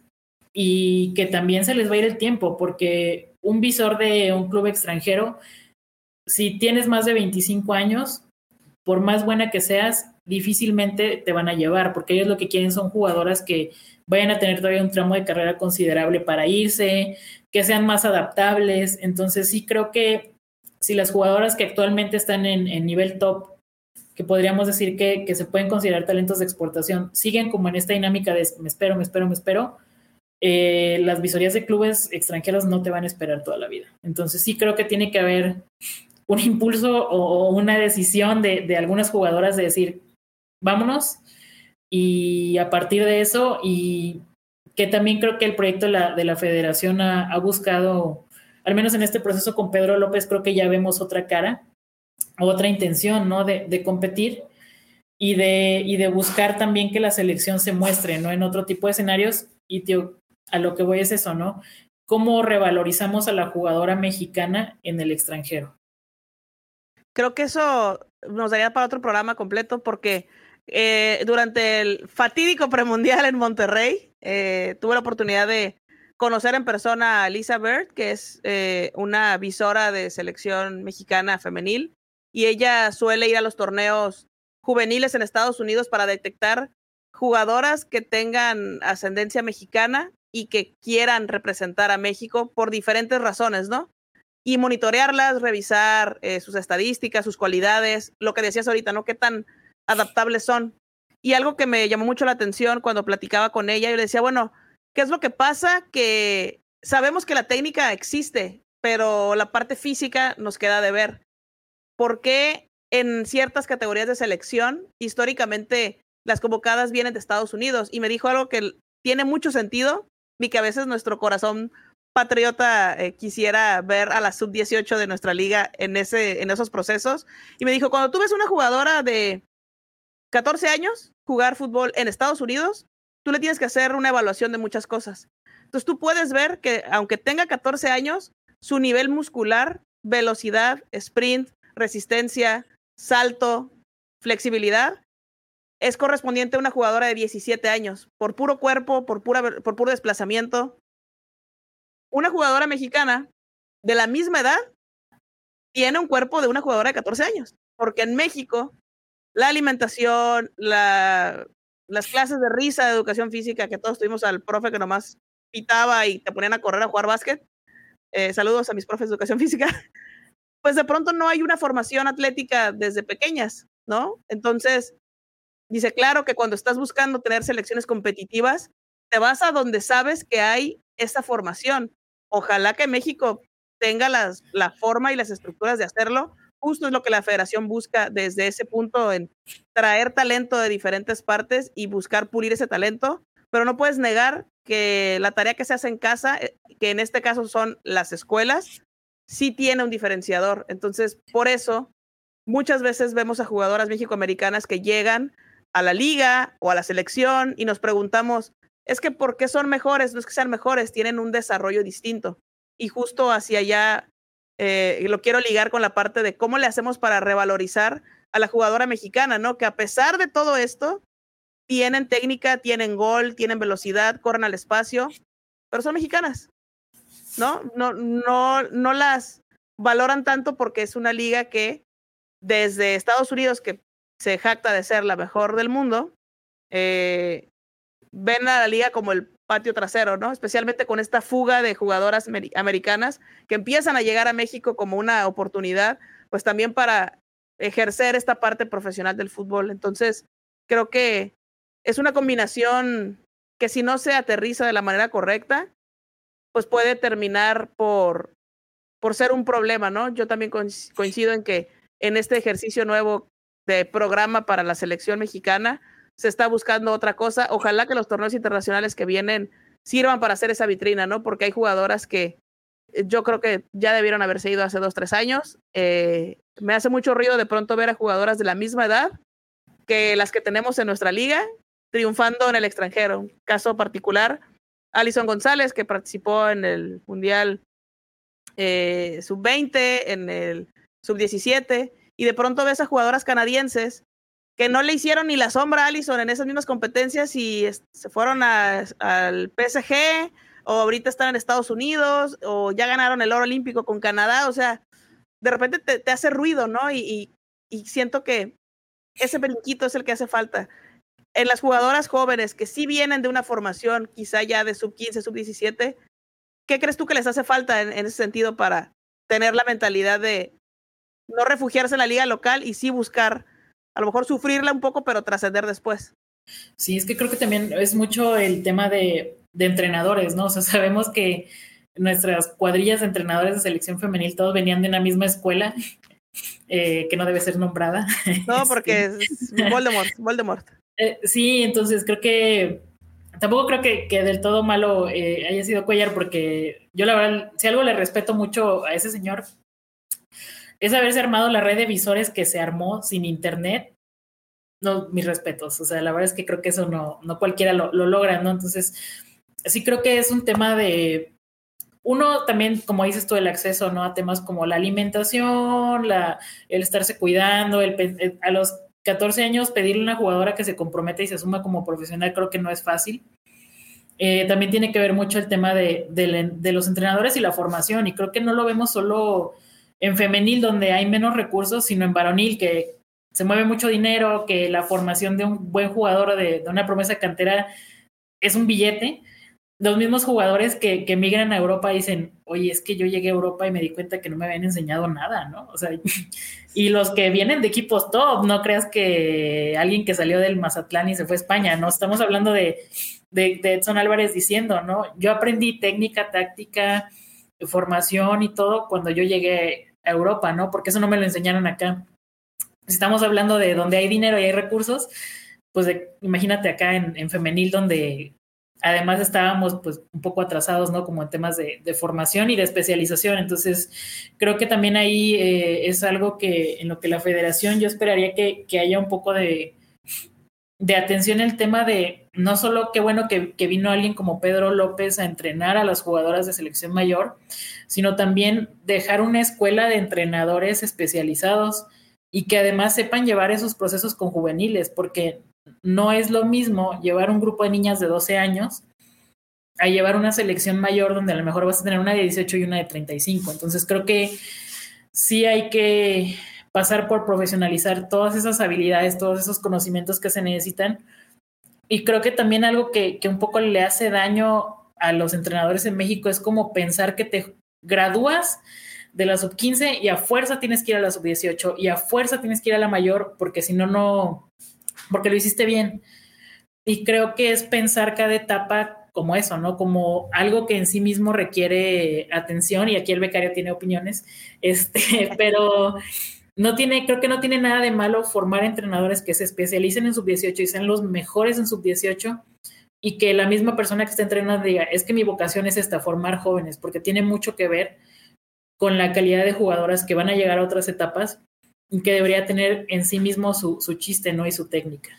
y que también se les va a ir el tiempo, porque un visor de un club extranjero, si tienes más de veinticinco años, por más buena que seas, difícilmente te van a llevar, porque ellos lo que quieren son jugadoras que vayan a tener todavía un tramo de carrera considerable para irse, que sean más adaptables. Entonces sí creo que si las jugadoras que actualmente están en, en nivel top, que podríamos decir que, que se pueden considerar talentos de exportación, siguen como en esta dinámica de me espero, me espero, me espero, eh, las visorías de clubes extranjeros no te van a esperar toda la vida. Entonces sí creo que tiene que haber un impulso o, o una decisión de, de algunas jugadoras de decir, vámonos, y a partir de eso, y que también creo que el proyecto de la, de la federación ha, ha buscado, al menos en este proceso con Pedro López, creo que ya vemos otra cara, otra intención, ¿no? De, de competir y de, y de buscar también que la selección se muestre, ¿no? En otro tipo de escenarios, y tío, a lo que voy es eso, ¿no? ¿Cómo revalorizamos a la jugadora mexicana en el extranjero? Creo que eso nos daría para otro programa completo porque eh, durante el fatídico premundial en Monterrey eh, tuve la oportunidad de conocer en persona a Lisa Bird, que es eh, una visora de selección mexicana femenil, y ella suele ir a los torneos juveniles en Estados Unidos para detectar jugadoras que tengan ascendencia mexicana y que quieran representar a México por diferentes razones, ¿no? Y monitorearlas, revisar eh, sus estadísticas, sus cualidades, lo que decías ahorita, ¿no? Qué tan adaptables son. Y algo que me llamó mucho la atención cuando platicaba con ella, yo le decía, bueno, ¿qué es lo que pasa? Que sabemos que la técnica existe, pero la parte física nos queda de ver. ¿Por qué en ciertas categorías de selección, históricamente, las convocadas vienen de Estados Unidos? Y me dijo algo que tiene mucho sentido y que a veces nuestro corazón patriota eh, quisiera ver a la sub dieciocho de nuestra liga en, ese, en esos procesos. Y me dijo, cuando tú ves una jugadora de catorce años jugar fútbol en Estados Unidos, tú le tienes que hacer una evaluación de muchas cosas. Entonces tú puedes ver que aunque tenga catorce años, su nivel muscular, velocidad, sprint, resistencia, salto, flexibilidad, es correspondiente a una jugadora de diecisiete años, por puro cuerpo, por, pura, por puro desplazamiento. Una jugadora mexicana de la misma edad tiene un cuerpo de una jugadora de catorce años, porque en México la alimentación, la, las clases de risa de educación física, que todos tuvimos al profe que nomás pitaba y te ponían a correr a jugar básquet, eh, saludos a mis profes de educación física, pues de pronto no hay una formación atlética desde pequeñas, ¿no? Entonces, dice, claro que cuando estás buscando tener selecciones competitivas, te vas a donde sabes que hay esa formación. ojalá que México tenga las, la forma y las estructuras de hacerlo. Justo es lo que la federación busca desde ese punto, en traer talento de diferentes partes y buscar pulir ese talento, pero no puedes negar que la tarea que se hace en casa, que en este caso son las escuelas, sí tiene un diferenciador. Entonces, por eso, muchas veces vemos a jugadoras mexicoamericanas que llegan a la liga o a la selección y nos preguntamos, es que ¿por qué son mejores? No es que sean mejores, tienen un desarrollo distinto. Y justo hacia allá eh, lo quiero ligar con la parte de cómo le hacemos para revalorizar a la jugadora mexicana, ¿no? Que a pesar de todo esto, tienen técnica, tienen gol, tienen velocidad, corren al espacio, pero son mexicanas, ¿no? No, no, no las valoran tanto porque es una liga que desde Estados Unidos, que se jacta de ser la mejor del mundo, eh, ven a la liga como el patio trasero, ¿no? Especialmente con esta fuga de jugadoras americanas que empiezan a llegar a México como una oportunidad, pues también para ejercer esta parte profesional del fútbol. Entonces, creo que es una combinación que si no se aterriza de la manera correcta, pues puede terminar por, por ser un problema, ¿no? Yo también coincido en que en este ejercicio nuevo de programa para la selección mexicana se está buscando otra cosa. Ojalá que los torneos internacionales que vienen sirvan para hacer esa vitrina, ¿no? Porque hay jugadoras que yo creo que ya debieron haberse ido hace dos, tres años. Eh, me hace mucho ruido de pronto ver a jugadoras de la misma edad que las que tenemos en nuestra liga triunfando en el extranjero. Un caso particular, Alison González, que participó en el Mundial eh, sub veinte, en el sub diecisiete, y de pronto ves a jugadoras canadienses que no le hicieron ni la sombra a Alison en esas mismas competencias y se fueron a, al P S G, o ahorita están en Estados Unidos, o ya ganaron el oro olímpico con Canadá. O sea, de repente te, te hace ruido, ¿no? Y, y, y siento que ese brinquito es el que hace falta. En las jugadoras jóvenes que sí vienen de una formación quizá ya de sub quince, sub diecisiete, ¿qué crees tú que les hace falta en, en ese sentido para tener la mentalidad de no refugiarse en la liga local y sí buscar, a lo mejor sufrirla un poco, pero trascender después? Sí, es que creo que también es mucho el tema de, de entrenadores, ¿no? O sea, sabemos que nuestras cuadrillas de entrenadores de selección femenil todos venían de una misma escuela, eh, que no debe ser nombrada. No, porque es Voldemort, Voldemort. Eh, sí, entonces creo que tampoco creo que, que del todo malo eh, haya sido Cuellar, porque yo la verdad, si algo le respeto mucho a ese señor, es haberse armado la red de visores que se armó sin internet. No, mis respetos, o sea, la verdad es que creo que eso no, no cualquiera lo, lo logra, ¿no? Entonces, sí creo que es un tema de, uno también, como dices tú, el acceso, ¿no? A temas como la alimentación, la, el estarse cuidando, el, el, a los catorce años pedirle a una jugadora que se comprometa y se asuma como profesional, creo que no es fácil. Eh, también tiene que ver mucho el tema de, de, de los entrenadores y la formación, y creo que no lo vemos solo en femenil, donde hay menos recursos, sino en varonil, que se mueve mucho dinero, que la formación de un buen jugador, de, de una promesa cantera, es un billete. Los mismos jugadores que, que migran a Europa dicen, oye, es que yo llegué a Europa y me di cuenta que no me habían enseñado nada, ¿no? O sea, y los que vienen de equipos top, no creas que alguien que salió del Mazatlán y se fue a España, ¿no? Estamos hablando de, de, de Edson Álvarez diciendo, ¿no? Yo aprendí técnica, táctica, formación y todo cuando yo llegué a Europa, ¿no? Porque eso no me lo enseñaron acá. Estamos hablando de donde hay dinero y hay recursos, pues de, imagínate acá en, en femenil, donde además estábamos pues un poco atrasados, ¿no? Como en temas de, de formación y de especialización. Entonces, creo que también ahí eh, es algo que en lo que la federación, yo esperaría que, que haya un poco de, de atención el tema de, no solo qué bueno que, que vino alguien como Pedro López a entrenar a las jugadoras de selección mayor, sino también dejar una escuela de entrenadores especializados y que además sepan llevar esos procesos con juveniles, porque no es lo mismo llevar un grupo de niñas de doce años a llevar una selección mayor donde a lo mejor vas a tener una de dieciocho y una de treinta y cinco. Entonces creo que sí hay que pasar por profesionalizar todas esas habilidades, todos esos conocimientos que se necesitan. Y creo que también algo que, que un poco le hace daño a los entrenadores en México es como pensar que te gradúas de la sub quince y a fuerza tienes que ir a la sub dieciocho y a fuerza tienes que ir a la mayor, porque si no, no, porque lo hiciste bien. Y creo que es pensar cada etapa como eso, ¿no? Como algo que en sí mismo requiere atención, y aquí el becario tiene opiniones, este, pero no tiene, creo que no tiene nada de malo formar entrenadores que se especialicen en sub dieciocho y sean los mejores en sub dieciocho, y que la misma persona que está entrenando diga, es que mi vocación es esta, formar jóvenes, porque tiene mucho que ver con la calidad de jugadoras que van a llegar a otras etapas y que debería tener en sí mismo su, su chiste, ¿no? Y su técnica.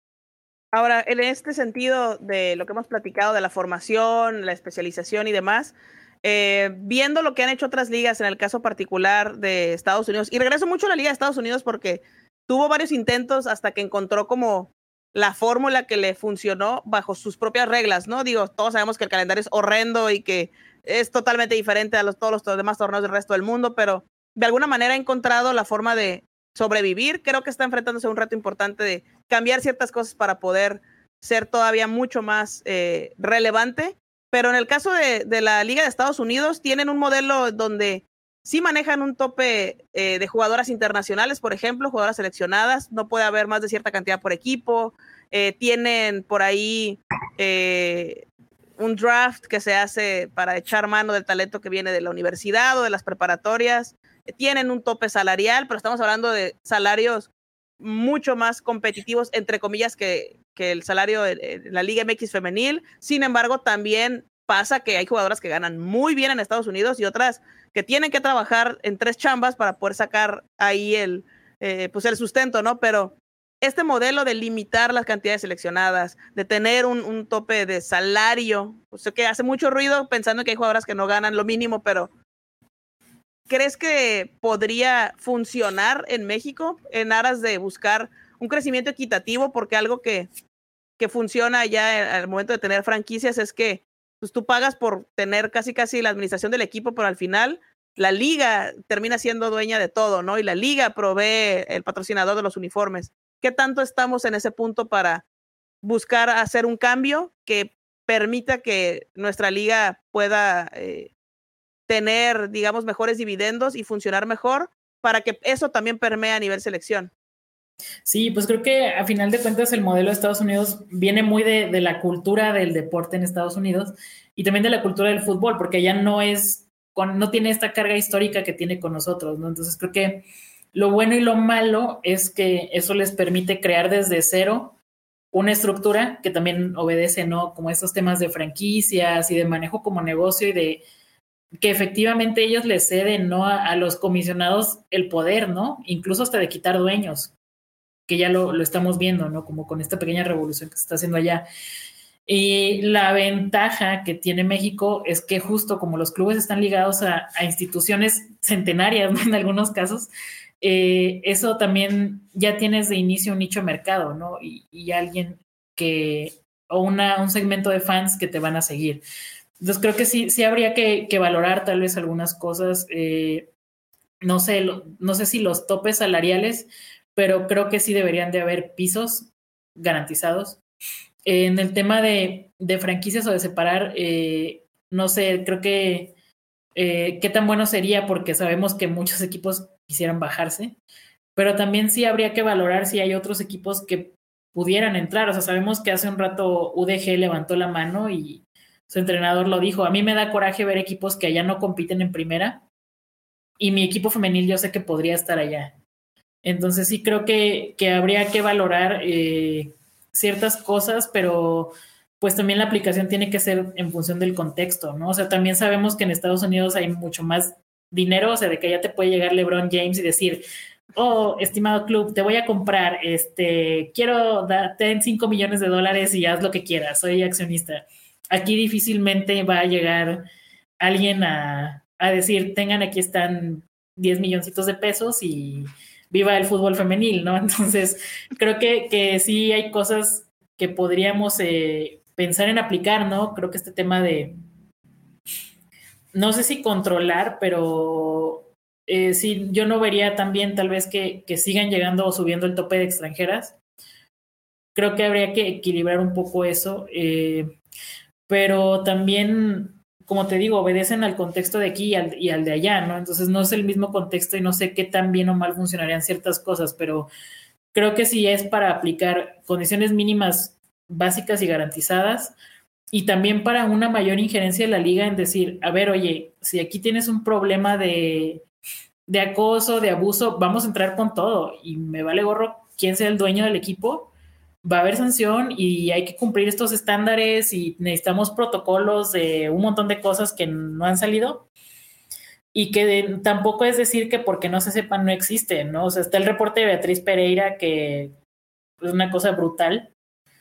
Ahora, en este sentido de lo que hemos platicado de la formación, la especialización y demás, eh, viendo lo que han hecho otras ligas, en el caso particular de Estados Unidos, y regreso mucho a la Liga de Estados Unidos porque tuvo varios intentos hasta que encontró como la fórmula que le funcionó bajo sus propias reglas, ¿no? Digo, todos sabemos que el calendario es horrendo y que es totalmente diferente a los, todos los demás torneos del resto del mundo, pero de alguna manera ha encontrado la forma de sobrevivir. Creo que está enfrentándose a un reto importante de cambiar ciertas cosas para poder ser todavía mucho más eh, relevante, pero en el caso de, de la Liga de Estados Unidos tienen un modelo donde sí manejan un tope eh, de jugadoras internacionales, por ejemplo, jugadoras seleccionadas, no puede haber más de cierta cantidad por equipo, eh, tienen por ahí eh, un draft que se hace para echar mano del talento que viene de la universidad o de las preparatorias, tienen un tope salarial, pero estamos hablando de salarios mucho más competitivos, entre comillas, que, que el salario en la Liga M X femenil. Sin embargo, también pasa que hay jugadoras que ganan muy bien en Estados Unidos y otras que tienen que trabajar en tres chambas para poder sacar ahí el, eh, pues el sustento, ¿no? Pero este modelo de limitar las cantidades seleccionadas, de tener un, un tope de salario, pues que hace mucho ruido pensando que hay jugadoras que no ganan lo mínimo, pero ¿crees que podría funcionar en México en aras de buscar un crecimiento equitativo? Porque algo que, que funciona ya al momento de tener franquicias es que pues, tú pagas por tener casi casi la administración del equipo, pero al final la liga termina siendo dueña de todo, ¿no? Y la liga provee el patrocinador de los uniformes. ¿Qué tanto estamos en ese punto para buscar hacer un cambio que permita que nuestra liga pueda eh, tener, digamos, mejores dividendos y funcionar mejor para que eso también permee a nivel selección? Sí, pues creo que a final de cuentas el modelo de Estados Unidos viene muy de, de la cultura del deporte en Estados Unidos y también de la cultura del fútbol, porque ya no es, con, no tiene esta carga histórica que tiene con nosotros, ¿no? Entonces creo que lo bueno y lo malo es que eso les permite crear desde cero una estructura que también obedece, ¿no? Como estos temas de franquicias y de manejo como negocio y de que efectivamente ellos le ceden, ¿no? A, a los comisionados el poder, ¿no? Incluso hasta de quitar dueños, que ya lo, lo estamos viendo, ¿no? Como con esta pequeña revolución que se está haciendo allá. Y la ventaja que tiene México es que justo como los clubes están ligados a, a instituciones centenarias, ¿no? En algunos casos, eh, eso también ya tienes de inicio un nicho de mercado, ¿no? Y, y alguien que, o una, un segmento de fans que te van a seguir. Entonces creo que sí, sí habría que, que valorar tal vez algunas cosas, eh, no sé, lo, no sé si los topes salariales, pero creo que sí deberían de haber pisos garantizados. Eh, en el tema de, de franquicias o de separar, eh, no sé, creo que eh, qué tan bueno sería, porque sabemos que muchos equipos quisieran bajarse, pero también sí habría que valorar si hay otros equipos que pudieran entrar. O sea, sabemos que hace un rato U D G levantó la mano y su entrenador lo dijo. A mí me da coraje ver equipos que allá no compiten en primera y mi equipo femenil yo sé que podría estar allá. Entonces sí creo que, que habría que valorar eh, ciertas cosas, pero pues también la aplicación tiene que ser en función del contexto, ¿no? O sea, también sabemos que en Estados Unidos hay mucho más dinero, o sea, de que ya te puede llegar LeBron James y decir, oh, estimado club, te voy a comprar, este, quiero darte cinco millones de dólares y haz lo que quieras, soy accionista. Aquí difícilmente va a llegar alguien a, a decir, tengan, aquí están diez milloncitos de pesos y viva el fútbol femenil, ¿no? Entonces, creo que, que sí hay cosas que podríamos eh, pensar en aplicar, ¿no? Creo que este tema de, no sé si controlar, pero eh, sí, yo no vería también tal vez que, que sigan llegando o subiendo el tope de extranjeras. Creo que habría que equilibrar un poco eso, eh, pero también, como te digo, obedecen al contexto de aquí y al, y al de allá, ¿no? Entonces no es el mismo contexto y no sé qué tan bien o mal funcionarían ciertas cosas, pero creo que si es para aplicar condiciones mínimas básicas y garantizadas, y también para una mayor injerencia de la liga en decir, a ver, oye, si aquí tienes un problema de, de acoso, de abuso, vamos a entrar con todo y me vale gorro quién sea el dueño del equipo, va a haber sanción y hay que cumplir estos estándares y necesitamos protocolos de un montón de cosas que no han salido y que de, tampoco es decir que porque no se sepan no existen, ¿no? O sea, está el reporte de Beatriz Pereira que es una cosa brutal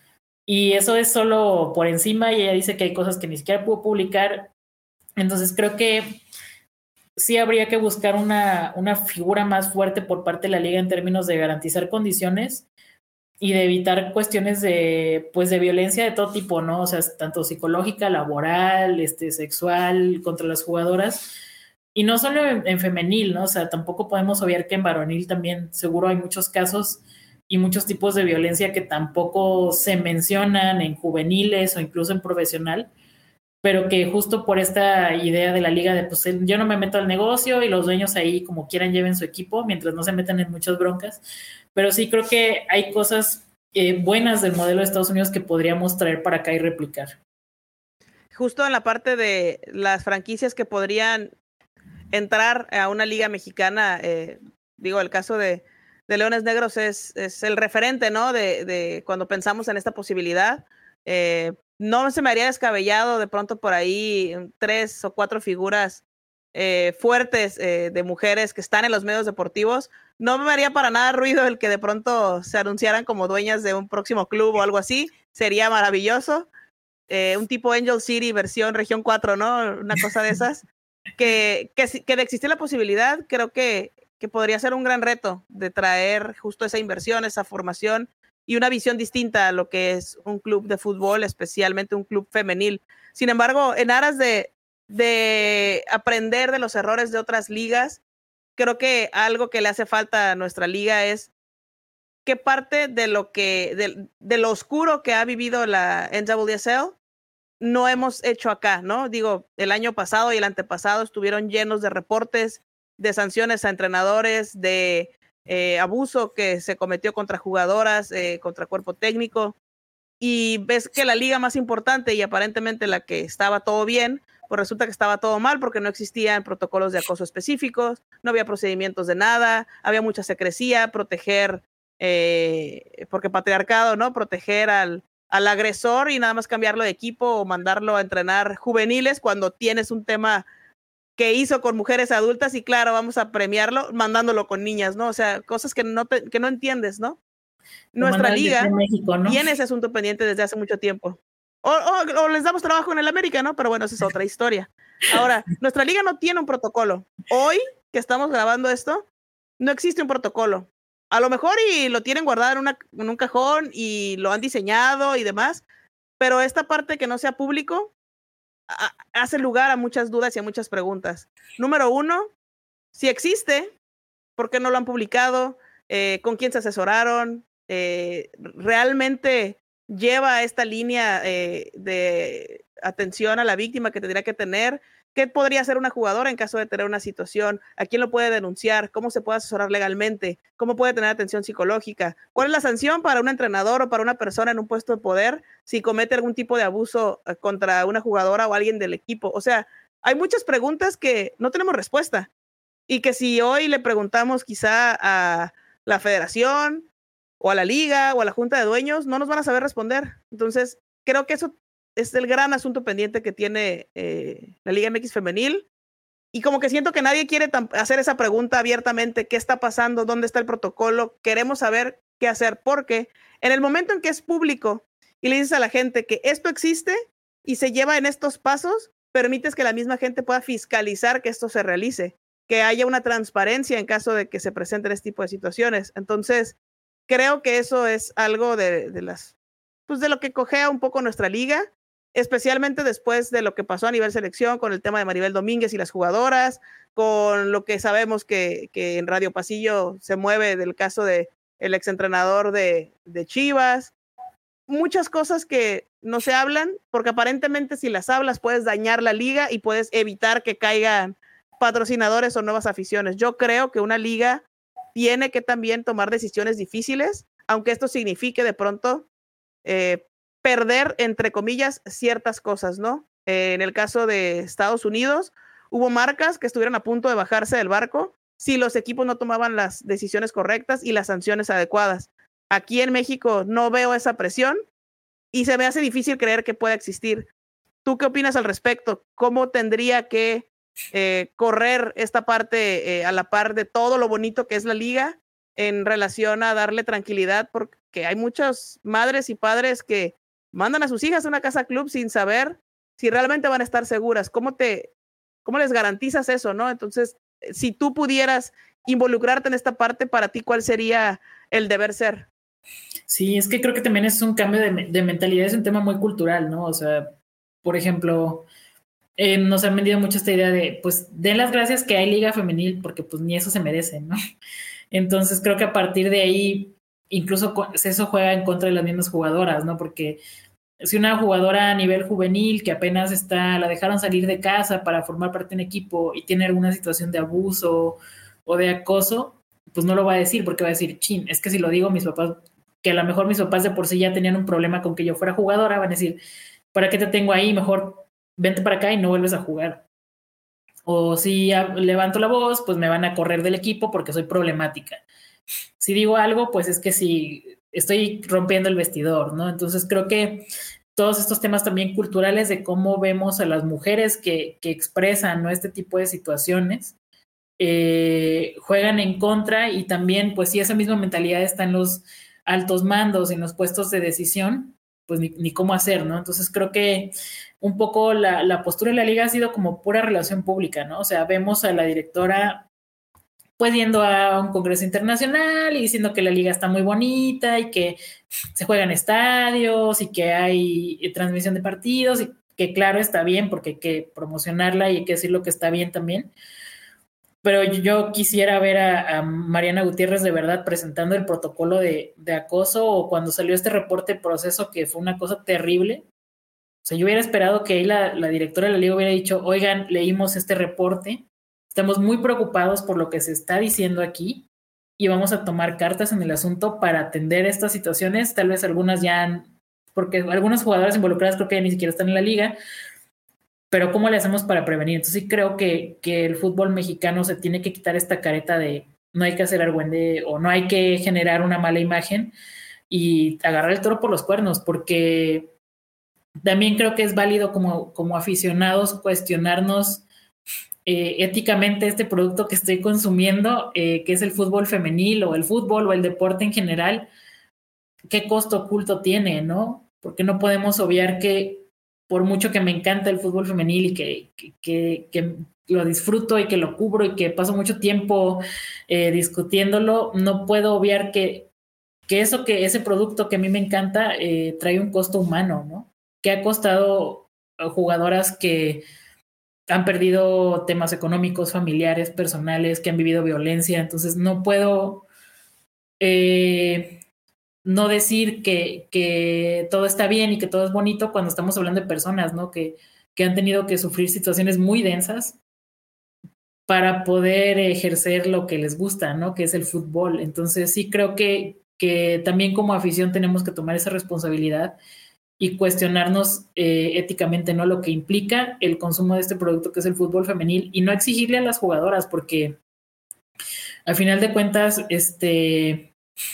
y eso es solo por encima y ella dice que hay cosas que ni siquiera pudo publicar. Entonces creo que sí habría que buscar una, una figura más fuerte por parte de la liga en términos de garantizar condiciones y de evitar cuestiones de, pues, de violencia de todo tipo, ¿no? O sea, tanto psicológica, laboral, este, sexual, contra las jugadoras. Y no solo en, en femenil, ¿no? O sea, tampoco podemos obviar que en varonil también seguro hay muchos casos y muchos tipos de violencia que tampoco se mencionan en juveniles o incluso en profesional, pero que justo por esta idea de la liga de pues yo no me meto al negocio y los dueños ahí como quieran lleven su equipo mientras no se metan en muchas broncas, pero sí creo que hay cosas eh, buenas del modelo de Estados Unidos que podríamos traer para acá y replicar. Justo en la parte de las franquicias que podrían entrar a una liga mexicana, eh, digo, el caso de, de Leones Negros es, es el referente, ¿no? De, de cuando pensamos en esta posibilidad. Eh, no se me haría descabellado de pronto por ahí tres o cuatro figuras eh, fuertes eh, de mujeres que están en los medios deportivos. No me haría para nada ruido el que de pronto se anunciaran como dueñas de un próximo club o algo así. Sería maravilloso. Eh, un tipo Angel City versión región cuatro, ¿no? Una cosa de esas. Que, que, que de existir la posibilidad, creo que, que podría ser un gran reto de traer justo esa inversión, esa formación y una visión distinta a lo que es un club de fútbol, especialmente un club femenil. Sin embargo, en aras de, de aprender de los errores de otras ligas, creo que algo que le hace falta a nuestra liga es qué parte de lo que de, de lo oscuro que ha vivido la N W S L no hemos hecho acá, ¿no? Digo, el año pasado y el antepasado estuvieron llenos de reportes, de sanciones a entrenadores, de eh, abuso que se cometió contra jugadoras, eh, contra cuerpo técnico, y ves que la liga más importante y aparentemente la que estaba todo bien, pues resulta que estaba todo mal porque no existían protocolos de acoso específicos, no había procedimientos de nada, había mucha secrecía, proteger, eh, porque patriarcado, ¿no? Proteger al, al agresor y nada más cambiarlo de equipo o mandarlo a entrenar juveniles cuando tienes un tema que hizo con mujeres adultas y claro, vamos a premiarlo mandándolo con niñas, ¿no? O sea, cosas que no, te, que no entiendes, ¿no? Nuestra liga México, ¿no? tiene ese asunto pendiente desde hace mucho tiempo. O, o, o les damos trabajo en el América, ¿no? Pero bueno, esa es otra historia. Ahora, nuestra liga no tiene un protocolo. Hoy que estamos grabando esto, no existe un protocolo. A lo mejor y lo tienen guardado en, una, en un cajón y lo han diseñado y demás, pero esta parte que no sea público a, hace lugar a muchas dudas y a muchas preguntas. Número uno, si existe, ¿por qué no lo han publicado? Eh, ¿Con quién se asesoraron? Eh, ¿Realmente lleva esta línea eh, de atención a la víctima que tendría que tener? ¿Qué podría hacer una jugadora en caso de tener una situación? ¿A quién lo puede denunciar? ¿Cómo se puede asesorar legalmente? ¿Cómo puede tener atención psicológica? ¿Cuál es la sanción para un entrenador o para una persona en un puesto de poder si comete algún tipo de abuso contra una jugadora o alguien del equipo? O sea, hay muchas preguntas que no tenemos respuesta y que si hoy le preguntamos quizá a la federación o a la liga o a la junta de dueños, no nos van a saber responder. Entonces, creo que eso es el gran asunto pendiente que tiene eh, la Liga M X femenil y como que siento que nadie quiere hacer esa pregunta abiertamente, ¿qué está pasando? ¿Dónde está el protocolo? Queremos saber qué hacer, porque en el momento en que es público y le dices a la gente que esto existe y se lleva en estos pasos, permites que la misma gente pueda fiscalizar que esto se realice, que haya una transparencia en caso de que se presenten este tipo de situaciones. Entonces, creo que eso es algo de, de las, pues de lo que cojea un poco nuestra liga, especialmente después de lo que pasó a nivel selección con el tema de Maribel Domínguez y las jugadoras, con lo que sabemos que, que en Radio Pasillo se mueve del caso de el exentrenador de, de Chivas, muchas cosas que no se hablan, porque aparentemente si las hablas puedes dañar la liga y puedes evitar que caigan patrocinadores o nuevas aficiones. Yo creo que una liga tiene que también tomar decisiones difíciles, aunque esto signifique de pronto eh, perder, entre comillas, ciertas cosas, ¿no? Eh, en el caso de Estados Unidos, hubo marcas que estuvieron a punto de bajarse del barco si los equipos no tomaban las decisiones correctas y las sanciones adecuadas. Aquí en México no veo esa presión y se me hace difícil creer que pueda existir. ¿Tú qué opinas al respecto? ¿Cómo tendría que eh, correr esta parte eh, a la par de todo lo bonito que es la liga en relación a darle tranquilidad? Porque hay muchas madres y padres que mandan a sus hijas a una casa club sin saber si realmente van a estar seguras. ¿Cómo te, cómo les garantizas eso, no? Entonces, si tú pudieras involucrarte en esta parte, para ti, ¿cuál sería el deber ser? Sí, es que creo que también es un cambio de, de mentalidad, es un tema muy cultural, ¿no? O sea, por ejemplo, eh, nos han vendido mucho esta idea de, pues, den las gracias que hay liga femenil, porque pues ni eso se merece, ¿no? Entonces creo que a partir de ahí, incluso eso juega en contra de las mismas jugadoras, ¿no? Porque si una jugadora a nivel juvenil que apenas está, la dejaron salir de casa para formar parte de un equipo y tiene alguna situación de abuso o de acoso, pues no lo va a decir, porque va a decir, chin, es que si lo digo, mis papás, que a lo mejor mis papás de por sí ya tenían un problema con que yo fuera jugadora, van a decir, ¿para qué te tengo ahí? Mejor vente para acá y no vuelves a jugar. O si levanto la voz, pues me van a correr del equipo porque soy problemática. Si digo algo, pues es que si estoy rompiendo el vestidor, ¿no? Entonces creo que todos estos temas también culturales de cómo vemos a las mujeres que, que expresan, ¿no?, este tipo de situaciones, eh, juegan en contra, y también, pues si esa misma mentalidad está en los altos mandos, en los puestos de decisión, pues ni, ni cómo hacer, ¿no? Entonces creo que un poco la, la postura de la liga ha sido como pura relación pública, ¿no? O sea, vemos a la directora pues yendo a un congreso internacional y diciendo que la liga está muy bonita y que se juegan estadios y que hay transmisión de partidos, y que claro, está bien porque hay que promocionarla y hay que decir lo que está bien también. Pero yo quisiera ver a, a Mariana Gutiérrez de verdad presentando el protocolo de, de acoso, o cuando salió este reporte de proceso que fue una cosa terrible. O sea, yo hubiera esperado que ahí la, la directora de la liga hubiera dicho, oigan, leímos este reporte, estamos muy preocupados por lo que se está diciendo aquí y vamos a tomar cartas en el asunto para atender estas situaciones. Tal vez algunas ya han, porque algunas jugadoras involucradas creo que ya ni siquiera están en la liga, pero ¿cómo le hacemos para prevenir? Entonces sí creo que, que el fútbol mexicano se tiene que quitar esta careta de no hay que hacer argüende o no hay que generar una mala imagen y agarrar el toro por los cuernos, porque también creo que es válido como, como aficionados cuestionarnos eh, éticamente este producto que estoy consumiendo, eh, que es el fútbol femenil o el fútbol o el deporte en general. ¿Qué costo oculto tiene, no? Porque no podemos obviar que por mucho que me encanta el fútbol femenil y que, que, que, que lo disfruto y que lo cubro y que paso mucho tiempo eh, discutiéndolo, no puedo obviar que, que eso que ese producto que a mí me encanta eh, trae un costo humano, ¿no? Que ha costado a jugadoras que han perdido temas económicos, familiares, personales, que han vivido violencia. Entonces no puedo eh, no decir que, que todo está bien y que todo es bonito cuando estamos hablando de personas, ¿no? Que, que han tenido que sufrir situaciones muy densas para poder ejercer lo que les gusta, ¿no? Que es el fútbol. Entonces sí creo que, que también como afición tenemos que tomar esa responsabilidad y cuestionarnos eh, éticamente, ¿no?, lo que implica el consumo de este producto que es el fútbol femenil, y no exigirle a las jugadoras, porque al final de cuentas, este,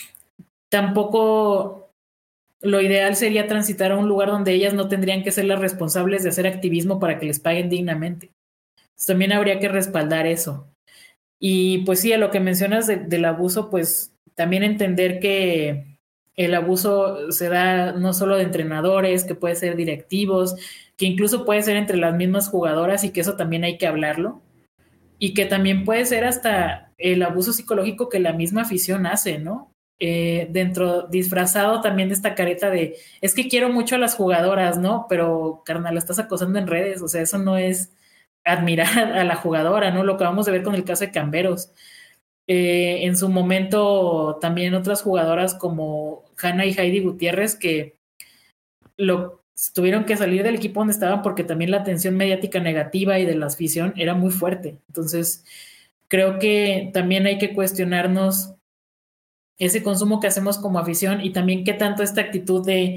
tampoco lo ideal sería transitar a un lugar donde ellas no tendrían que ser las responsables de hacer activismo para que les paguen dignamente. Entonces, también habría que respaldar eso. Y pues sí, a lo que mencionas de, del abuso, pues también entender que el abuso se da no solo de entrenadores, que puede ser directivos, que incluso puede ser entre las mismas jugadoras, y que eso también hay que hablarlo, y que también puede ser hasta el abuso psicológico que la misma afición hace, ¿no? Eh, dentro, disfrazado también de esta careta de, es que quiero mucho a las jugadoras, ¿no? Pero, carnal, la estás acosando en redes, o sea, eso no es admirar a la jugadora, ¿no? Lo que vamos a ver con el caso de Camberos. Eh, en su momento también otras jugadoras como Hanna y Heidi Gutiérrez, que lo, tuvieron que salir del equipo donde estaban porque también la atención mediática negativa y de la afición era muy fuerte. Entonces creo que también hay que cuestionarnos ese consumo que hacemos como afición, y también qué tanto esta actitud de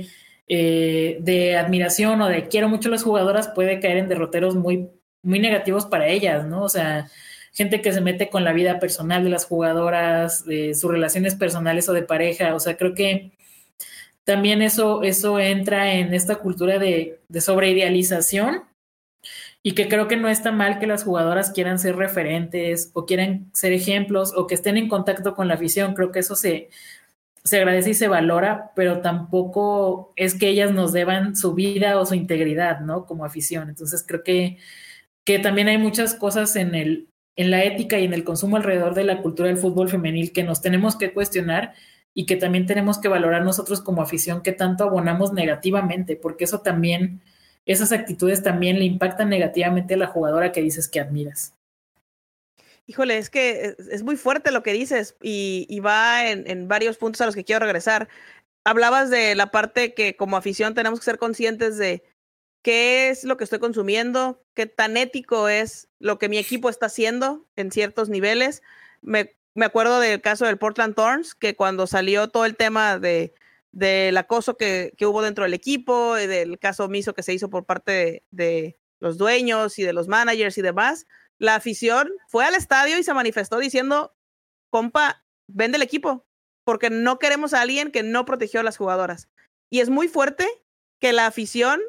eh, de admiración o de quiero mucho a las jugadoras puede caer en derroteros muy, muy negativos para ellas, ¿no? O sea, gente que se mete con la vida personal de las jugadoras, de sus relaciones personales o de pareja, o sea, creo que también eso, eso entra en esta cultura de, de sobreidealización y que creo que no está mal que las jugadoras quieran ser referentes o quieran ser ejemplos o que estén en contacto con la afición. Creo que eso se, se agradece y se valora, pero tampoco es que ellas nos deban su vida o su integridad, ¿no? Como afición. Entonces creo que, que también hay muchas cosas en, el, en la ética y en el consumo alrededor de la cultura del fútbol femenil que nos tenemos que cuestionar y que también tenemos que valorar nosotros como afición que tanto abonamos negativamente, porque eso también, esas actitudes también le impactan negativamente a la jugadora que dices que admiras. Híjole, es que es, es muy fuerte lo que dices y, y va en, en varios puntos a los que quiero regresar. Hablabas de la parte que como afición tenemos que ser conscientes de qué es lo que estoy consumiendo, qué tan ético es lo que mi equipo está haciendo en ciertos niveles. Me, me acuerdo del caso del Portland Thorns, que cuando salió todo el tema de, del acoso que, que hubo dentro del equipo, del caso omiso que se hizo por parte de, de los dueños y de los managers y demás, la afición fue al estadio y se manifestó diciendo, compa, vende el equipo, porque no queremos a alguien que no protegió a las jugadoras. Y es muy fuerte que la afición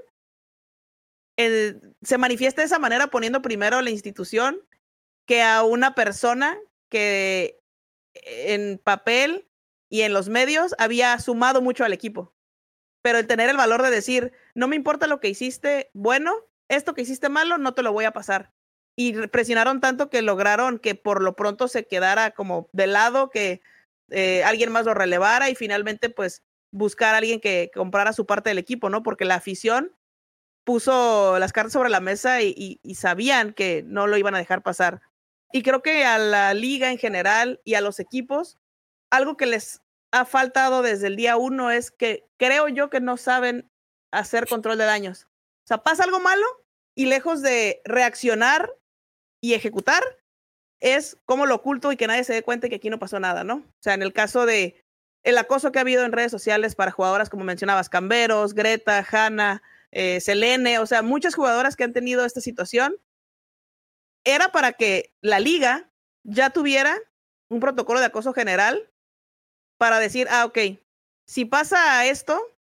eh, se manifieste de esa manera poniendo primero a la institución que a una persona que en papel y en los medios había sumado mucho al equipo. Pero el tener el valor de decir, no me importa lo que hiciste bueno, esto que hiciste malo no te lo voy a pasar. Y presionaron tanto que lograron que por lo pronto se quedara como de lado, que eh, alguien más lo relevara y finalmente pues buscar a alguien que comprara su parte del equipo, ¿no? Porque la afición puso las cartas sobre la mesa y, y, y sabían que no lo iban a dejar pasar. Y creo que a la liga en general y a los equipos, algo que les ha faltado desde el día uno es que creo yo que no saben hacer control de daños. O sea, pasa algo malo y lejos de reaccionar y ejecutar, es como lo oculto y que nadie se dé cuenta que aquí no pasó nada, ¿no? O sea, en el caso de el acoso que ha habido en redes sociales para jugadoras, como mencionabas, Camberos, Greta, Hanna, eh, Selene, o sea, muchas jugadoras que han tenido esta situación, era para que la liga ya tuviera un protocolo de acoso general para decir, ah, ok, si pasa esto,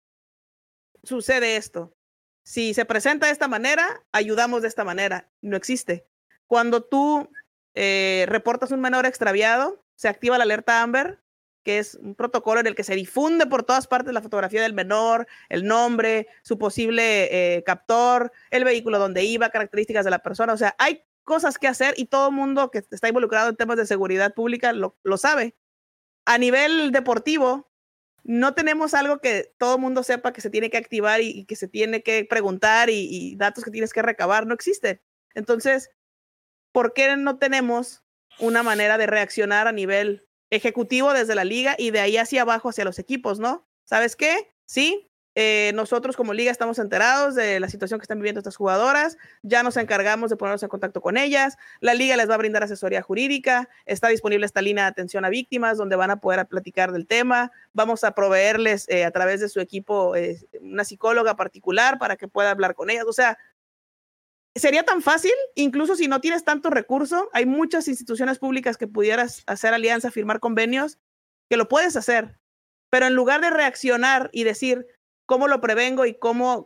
sucede esto. Si se presenta de esta manera, ayudamos de esta manera. No existe. Cuando tú eh, reportas un menor extraviado, se activa la alerta Amber, que es un protocolo en el que se difunde por todas partes la fotografía del menor, el nombre, su posible eh, captor, el vehículo donde iba, características de la persona. O sea, hay cosas que hacer y todo mundo que está involucrado en temas de seguridad pública lo, lo sabe. A nivel deportivo, no tenemos algo que todo mundo sepa que se tiene que activar y, y que se tiene que preguntar y, y datos que tienes que recabar, no existe. Entonces, ¿por qué no tenemos una manera de reaccionar a nivel ejecutivo desde la liga y de ahí hacia abajo hacia los equipos, ¿no? ¿Sabes qué? Sí, eh, nosotros como liga estamos enterados de la situación que están viviendo estas jugadoras, ya nos encargamos de ponernos en contacto con ellas, la liga les va a brindar asesoría jurídica, está disponible esta línea de atención a víctimas donde van a poder platicar del tema, vamos a proveerles eh, a través de su equipo eh, una psicóloga particular para que pueda hablar con ellas, o sea, sería tan fácil, incluso si no tienes tanto recurso, hay muchas instituciones públicas que pudieras hacer alianza, firmar convenios, que lo puedes hacer, pero en lugar de reaccionar y decir cómo lo prevengo y cómo,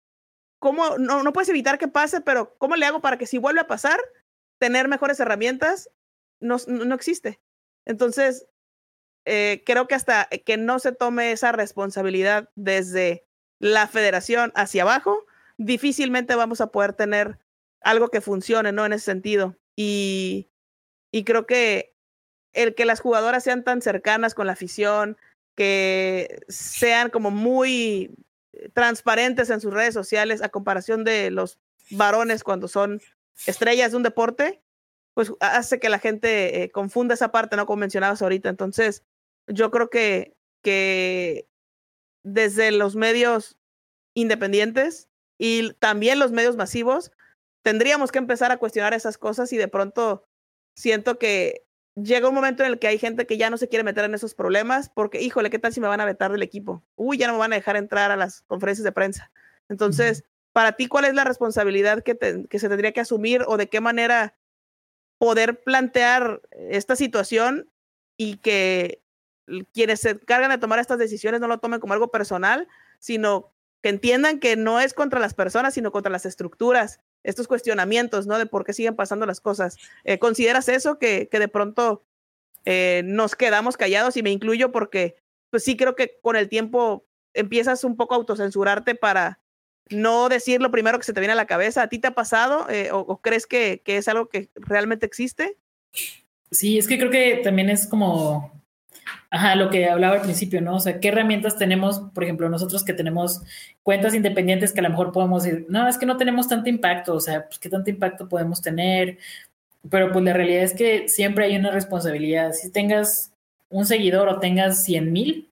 cómo no, no puedes evitar que pase, pero cómo le hago para que si vuelve a pasar, tener mejores herramientas, no, no existe. Entonces, eh, creo que hasta que no se tome esa responsabilidad desde la federación hacia abajo, difícilmente vamos a poder tener algo que funcione, ¿no? En ese sentido. Y, y creo que el que las jugadoras sean tan cercanas con la afición, que sean como muy transparentes en sus redes sociales a comparación de los varones cuando son estrellas de un deporte, pues hace que la gente eh, confunda esa parte, ¿no? Como mencionabas ahorita. Entonces, yo creo que, que desde los medios independientes y también los medios masivos, tendríamos que empezar a cuestionar esas cosas y de pronto siento que llega un momento en el que hay gente que ya no se quiere meter en esos problemas porque, híjole, ¿qué tal si me van a vetar del equipo? Uy, ya no me van a dejar entrar a las conferencias de prensa. Entonces, uh-huh. para ti, ¿cuál es la responsabilidad que, te, que se tendría que asumir o de qué manera poder plantear esta situación y que quienes se encargan de tomar estas decisiones no lo tomen como algo personal, sino que entiendan que no es contra las personas, sino contra las estructuras, estos cuestionamientos, ¿no? De por qué siguen pasando las cosas. Eh, ¿Consideras eso que, que de pronto eh, nos quedamos callados? Y me incluyo porque, pues sí creo que con el tiempo empiezas un poco a autocensurarte para no decir lo primero que se te viene a la cabeza. ¿A ti te ha pasado eh, o, o crees que, que es algo que realmente existe? Sí, es que creo que también es como, ajá, lo que hablaba al principio, ¿no? O sea, ¿qué herramientas tenemos, por ejemplo, nosotros que tenemos cuentas independientes que a lo mejor podemos decir, no, es que no tenemos tanto impacto, o sea, pues qué tanto impacto podemos tener, pero pues la realidad es que siempre hay una responsabilidad. Si tengas un seguidor o tengas cien mil,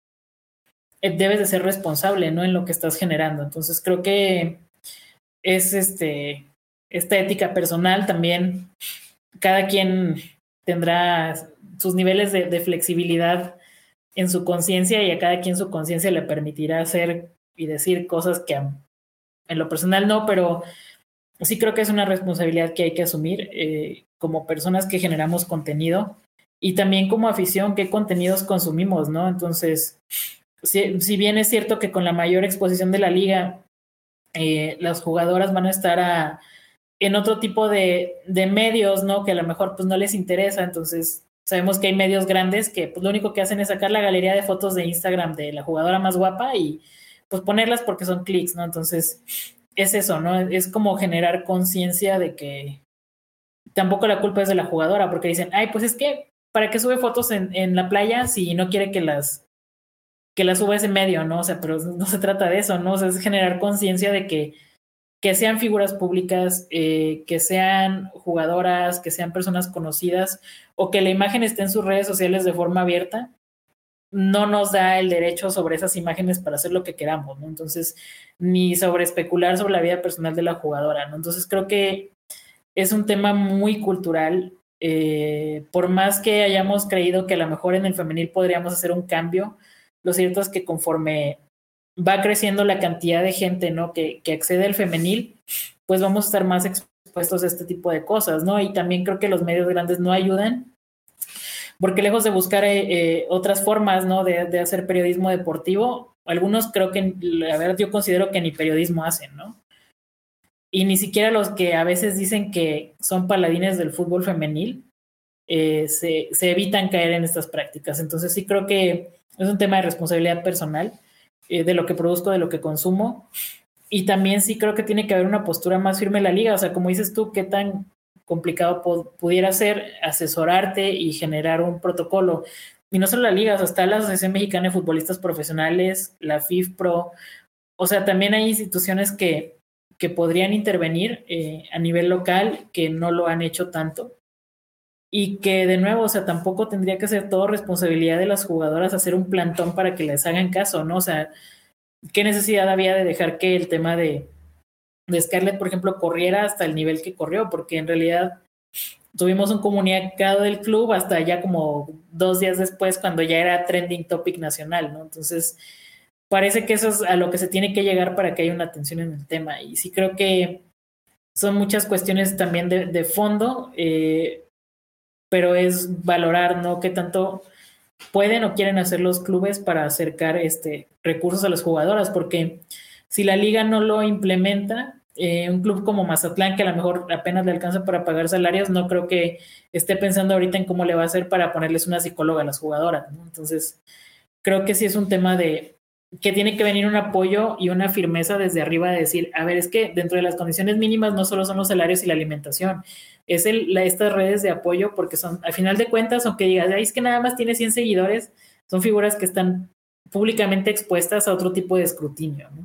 debes de ser responsable, ¿no? En lo que estás generando. Entonces creo que es este, esta ética personal también, cada quien tendrá sus niveles de, de flexibilidad en su conciencia y a cada quien su conciencia le permitirá hacer y decir cosas que en lo personal no, pero sí creo que es una responsabilidad que hay que asumir eh, como personas que generamos contenido y también como afición, qué contenidos consumimos, ¿no? Entonces, si, si bien es cierto que con la mayor exposición de la liga, eh, las jugadoras van a estar a, en otro tipo de, de medios, ¿no? Que a lo mejor pues no les interesa, entonces sabemos que hay medios grandes que pues lo único que hacen es sacar la galería de fotos de Instagram de la jugadora más guapa y pues ponerlas porque son clics, ¿no? Entonces es eso, ¿no? Es como generar conciencia de que tampoco la culpa es de la jugadora, porque dicen, ay, pues es que ¿para qué sube fotos en, en la playa si no quiere que las que las suba ese medio, ¿no? O sea, pero no se trata de eso, ¿no? O sea, es generar conciencia de que que sean figuras públicas, eh, que sean jugadoras, que sean personas conocidas o que la imagen esté en sus redes sociales de forma abierta, no nos da el derecho sobre esas imágenes para hacer lo que queramos, ¿no? Entonces, ni sobre especular sobre la vida personal de la jugadora, ¿no? Entonces, creo que es un tema muy cultural. Eh, por más que hayamos creído que a lo mejor en el femenil podríamos hacer un cambio, lo cierto es que conforme va creciendo la cantidad de gente, ¿no? Que, que accede al femenil, pues vamos a estar más expuestos a este tipo de cosas, ¿no? Y también creo que los medios grandes no ayudan, porque lejos de buscar eh, eh, otras formas, ¿no? De, de hacer periodismo deportivo, algunos creo que, a ver, yo considero que ni periodismo hacen, ¿no? Y ni siquiera los que a veces dicen que son paladines del fútbol femenil, eh, se, se evitan caer en estas prácticas. Entonces sí creo que es un tema de responsabilidad personal, de lo que produzco, de lo que consumo, y también sí creo que tiene que haber una postura más firme en la liga, o sea, como dices tú, qué tan complicado pudiera ser asesorarte y generar un protocolo, y no solo la liga, o sea, está la Asociación Mexicana de Futbolistas Profesionales, la FIFPro, o sea, también hay instituciones que, que podrían intervenir eh, a nivel local, que no lo han hecho tanto, y que de nuevo, o sea, tampoco tendría que ser todo responsabilidad de las jugadoras hacer un plantón para que les hagan caso, ¿no? O sea, ¿qué necesidad había de dejar que el tema de, de Scarlett, por ejemplo, corriera hasta el nivel que corrió? Porque en realidad tuvimos un comunicado del club hasta ya como dos días después, cuando ya era trending topic nacional, ¿no? Entonces, parece que eso es a lo que se tiene que llegar para que haya una atención en el tema. Y sí creo que son muchas cuestiones también de, de fondo, eh, pero es valorar, ¿no? Qué tanto pueden o quieren hacer los clubes para acercar este, recursos a las jugadoras, porque si la liga no lo implementa, eh, un club como Mazatlán, que a lo mejor apenas le alcanza para pagar salarios, no creo que esté pensando ahorita en cómo le va a hacer para ponerles una psicóloga a las jugadoras, ¿no? Entonces, creo que sí es un tema de que tiene que venir un apoyo y una firmeza desde arriba de decir, a ver, es que dentro de las condiciones mínimas no solo son los salarios y la alimentación, es el, la, estas redes de apoyo, porque son, al final de cuentas, aunque digas, ay, es que nada más tiene cien seguidores, son figuras que están públicamente expuestas a otro tipo de escrutinio, ¿no?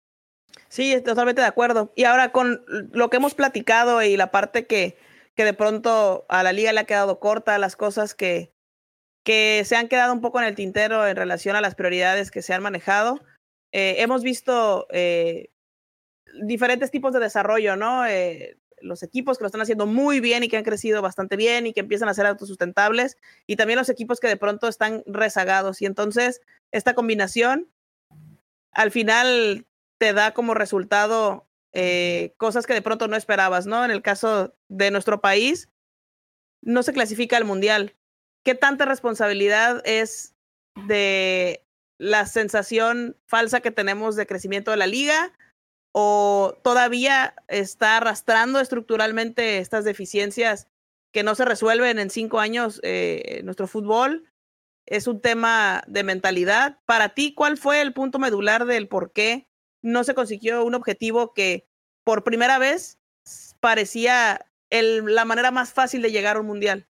Sí, totalmente de acuerdo. Y ahora con lo que hemos platicado y la parte que, que de pronto a la liga le ha quedado corta, las cosas que, que se han quedado un poco en el tintero en relación a las prioridades que se han manejado, eh, hemos visto eh, diferentes tipos de desarrollo, ¿no? Eh, los equipos que lo están haciendo muy bien y que han crecido bastante bien y que empiezan a ser autosustentables, y también los equipos que de pronto están rezagados. Y entonces esta combinación al final te da como resultado eh, cosas que de pronto no esperabas, ¿no? En el caso de nuestro país, no se clasifica al Mundial. ¿Qué tanta responsabilidad es de la sensación falsa que tenemos de crecimiento de la liga, o todavía está arrastrando estructuralmente estas deficiencias que no se resuelven en cinco años eh, nuestro fútbol? Es un tema de mentalidad. Para ti, ¿cuál fue el punto medular del por qué no se consiguió un objetivo que por primera vez parecía el, la manera más fácil de llegar a un mundial?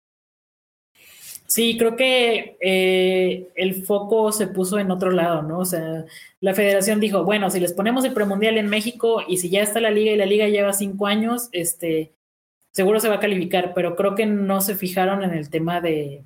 Sí, creo que eh, el foco se puso en otro lado, ¿no? O sea, la federación dijo, bueno, si les ponemos el premundial en México y si ya está la liga y la liga lleva cinco años, este, seguro se va a calificar, pero creo que no se fijaron en el tema de,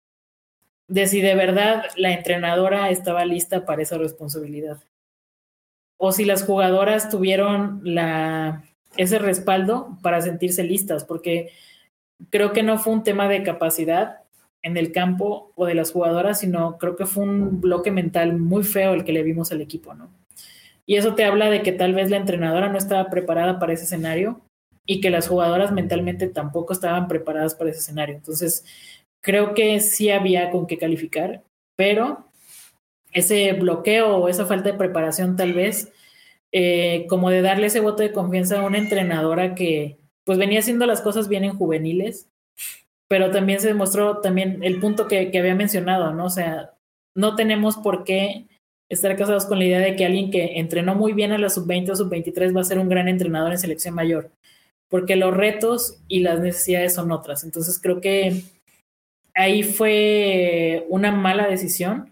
de si de verdad la entrenadora estaba lista para esa responsabilidad. O si las jugadoras tuvieron la, ese respaldo para sentirse listas, porque creo que no fue un tema de capacidad en el campo o de las jugadoras, sino creo que fue un bloque mental muy feo el que le vimos al equipo, ¿no? Y eso te habla de que tal vez la entrenadora no estaba preparada para ese escenario y que las jugadoras mentalmente tampoco estaban preparadas para ese escenario. Entonces, creo que sí había con qué calificar, pero ese bloqueo o esa falta de preparación tal vez, eh, como de darle ese voto de confianza a una entrenadora que pues venía haciendo las cosas bien en juveniles, pero también se demostró también el punto que, que había mencionado, ¿no? O sea, no tenemos por qué estar casados con la idea de que alguien que entrenó muy bien a la sub veinte o sub veintitrés va a ser un gran entrenador en selección mayor, porque los retos y las necesidades son otras. Entonces creo que ahí fue una mala decisión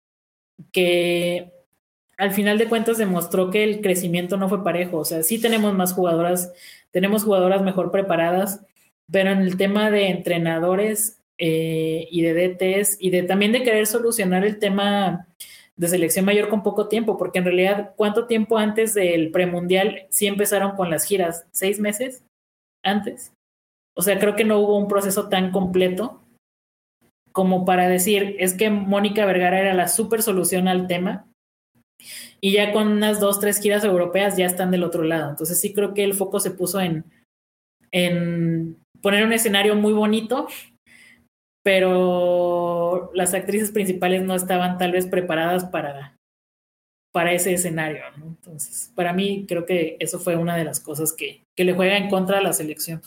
que al final de cuentas demostró que el crecimiento no fue parejo. O sea, sí tenemos más jugadoras, tenemos jugadoras mejor preparadas, pero en el tema de entrenadores eh, y de D Ts y de también de querer solucionar el tema de selección mayor con poco tiempo, porque en realidad, ¿cuánto tiempo antes del premundial sí empezaron con las giras? ¿Seis meses antes? O sea, creo que no hubo un proceso tan completo como para decir, es que Mónica Vergara era la super solución al tema, y ya con unas dos, tres giras europeas ya están del otro lado. Entonces sí creo que el foco se puso en, en poner un escenario muy bonito, pero las actrices principales no estaban tal vez preparadas para, para ese escenario, ¿no? Entonces, para mí creo que eso fue una de las cosas que, que le juega en contra a la selección.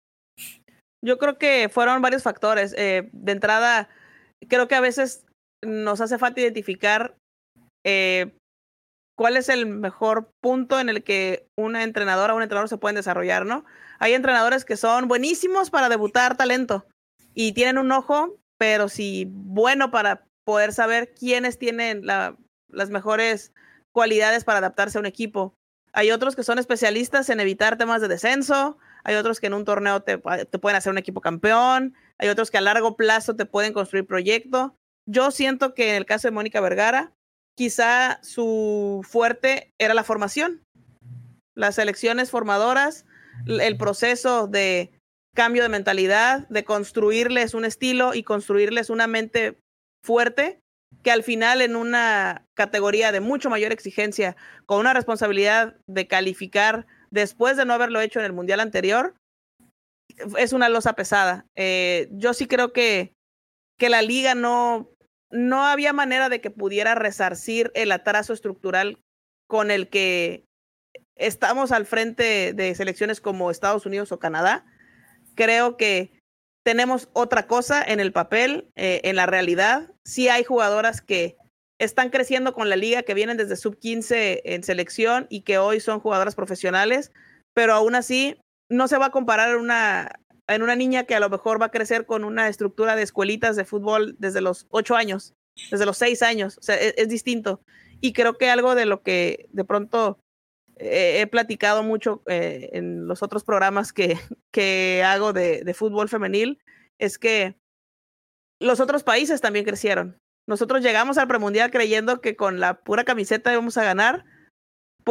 Yo creo que fueron varios factores. Eh, de entrada, creo que a veces nos hace falta identificar eh, cuál es el mejor punto en el que una entrenadora o un entrenador se pueden desarrollar, ¿no? Hay entrenadores que son buenísimos para debutar talento y tienen un ojo, pero sí bueno para poder saber quiénes tienen la, las mejores cualidades para adaptarse a un equipo. Hay otros que son especialistas en evitar temas de descenso, hay otros que en un torneo te, te pueden hacer un equipo campeón, hay otros que a largo plazo te pueden construir proyecto. Yo siento que en el caso de Mónica Vergara, quizá su fuerte era la formación, las selecciones formadoras, el proceso de cambio de mentalidad, de construirles un estilo y construirles una mente fuerte, que al final en una categoría de mucho mayor exigencia, con una responsabilidad de calificar después de no haberlo hecho en el mundial anterior, es una losa pesada. Eh, yo sí creo que, que la liga no... no había manera de que pudiera resarcir el atraso estructural con el que estamos al frente de selecciones como Estados Unidos o Canadá. Creo que tenemos otra cosa en el papel, eh, en la realidad. Sí hay jugadoras que están creciendo con la liga, que vienen desde sub quince en selección y que hoy son jugadoras profesionales, pero aún así no se va a comparar en una, en una niña que a lo mejor va a crecer con una estructura de escuelitas de fútbol desde los ocho años, desde los seis años. O sea, es, es distinto. Y creo que algo de lo que de pronto eh, he platicado mucho eh, en los otros programas que, que hago de, de fútbol femenil es que los otros países también crecieron. Nosotros llegamos al premundial creyendo que con la pura camiseta íbamos a ganar por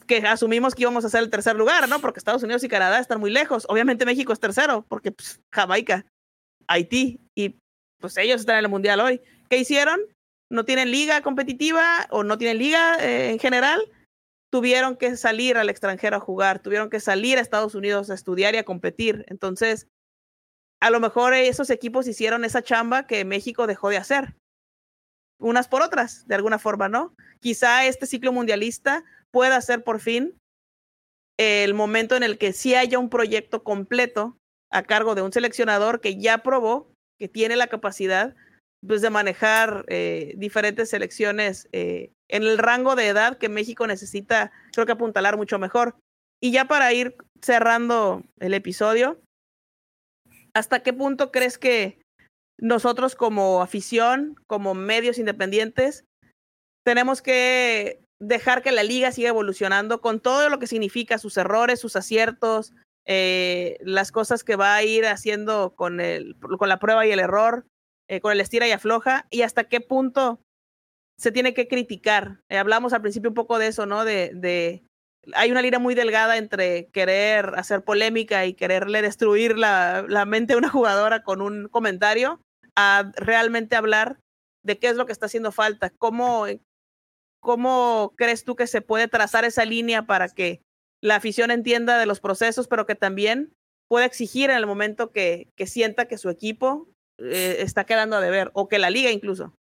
que asumimos que íbamos a ser el tercer lugar, ¿no? Porque Estados Unidos y Canadá están muy lejos. Obviamente México es tercero, porque pues, Jamaica, Haití, y pues ellos están en el Mundial hoy. ¿Qué hicieron? No tienen liga competitiva o no tienen liga eh, en general. Tuvieron que salir al extranjero a jugar, tuvieron que salir a Estados Unidos a estudiar y a competir. Entonces, a lo mejor esos equipos hicieron esa chamba que México dejó de hacer. Unas por otras, de alguna forma, ¿no? Quizá este ciclo mundialista pueda ser por fin el momento en el que sí haya un proyecto completo a cargo de un seleccionador que ya probó que tiene la capacidad pues, de manejar eh, diferentes selecciones eh, en el rango de edad que México necesita, creo que apuntalar mucho mejor. Y ya para ir cerrando el episodio, ¿hasta qué punto crees que nosotros como afición, como medios independientes, tenemos que dejar que la liga siga evolucionando con todo lo que significa sus errores, sus aciertos, eh, las cosas que va a ir haciendo con, el, con la prueba y el error, eh, con el estira y afloja, y hasta qué punto se tiene que criticar? Eh, hablamos al principio un poco de eso, ¿no? De, de hay una línea muy delgada entre querer hacer polémica y quererle destruir la, la mente a una jugadora con un comentario, a realmente hablar de qué es lo que está haciendo falta, cómo, cómo crees tú que se puede trazar esa línea para que la afición entienda de los procesos, pero que también pueda exigir en el momento que, que sienta que su equipo eh, está quedando a deber, o que la liga incluso.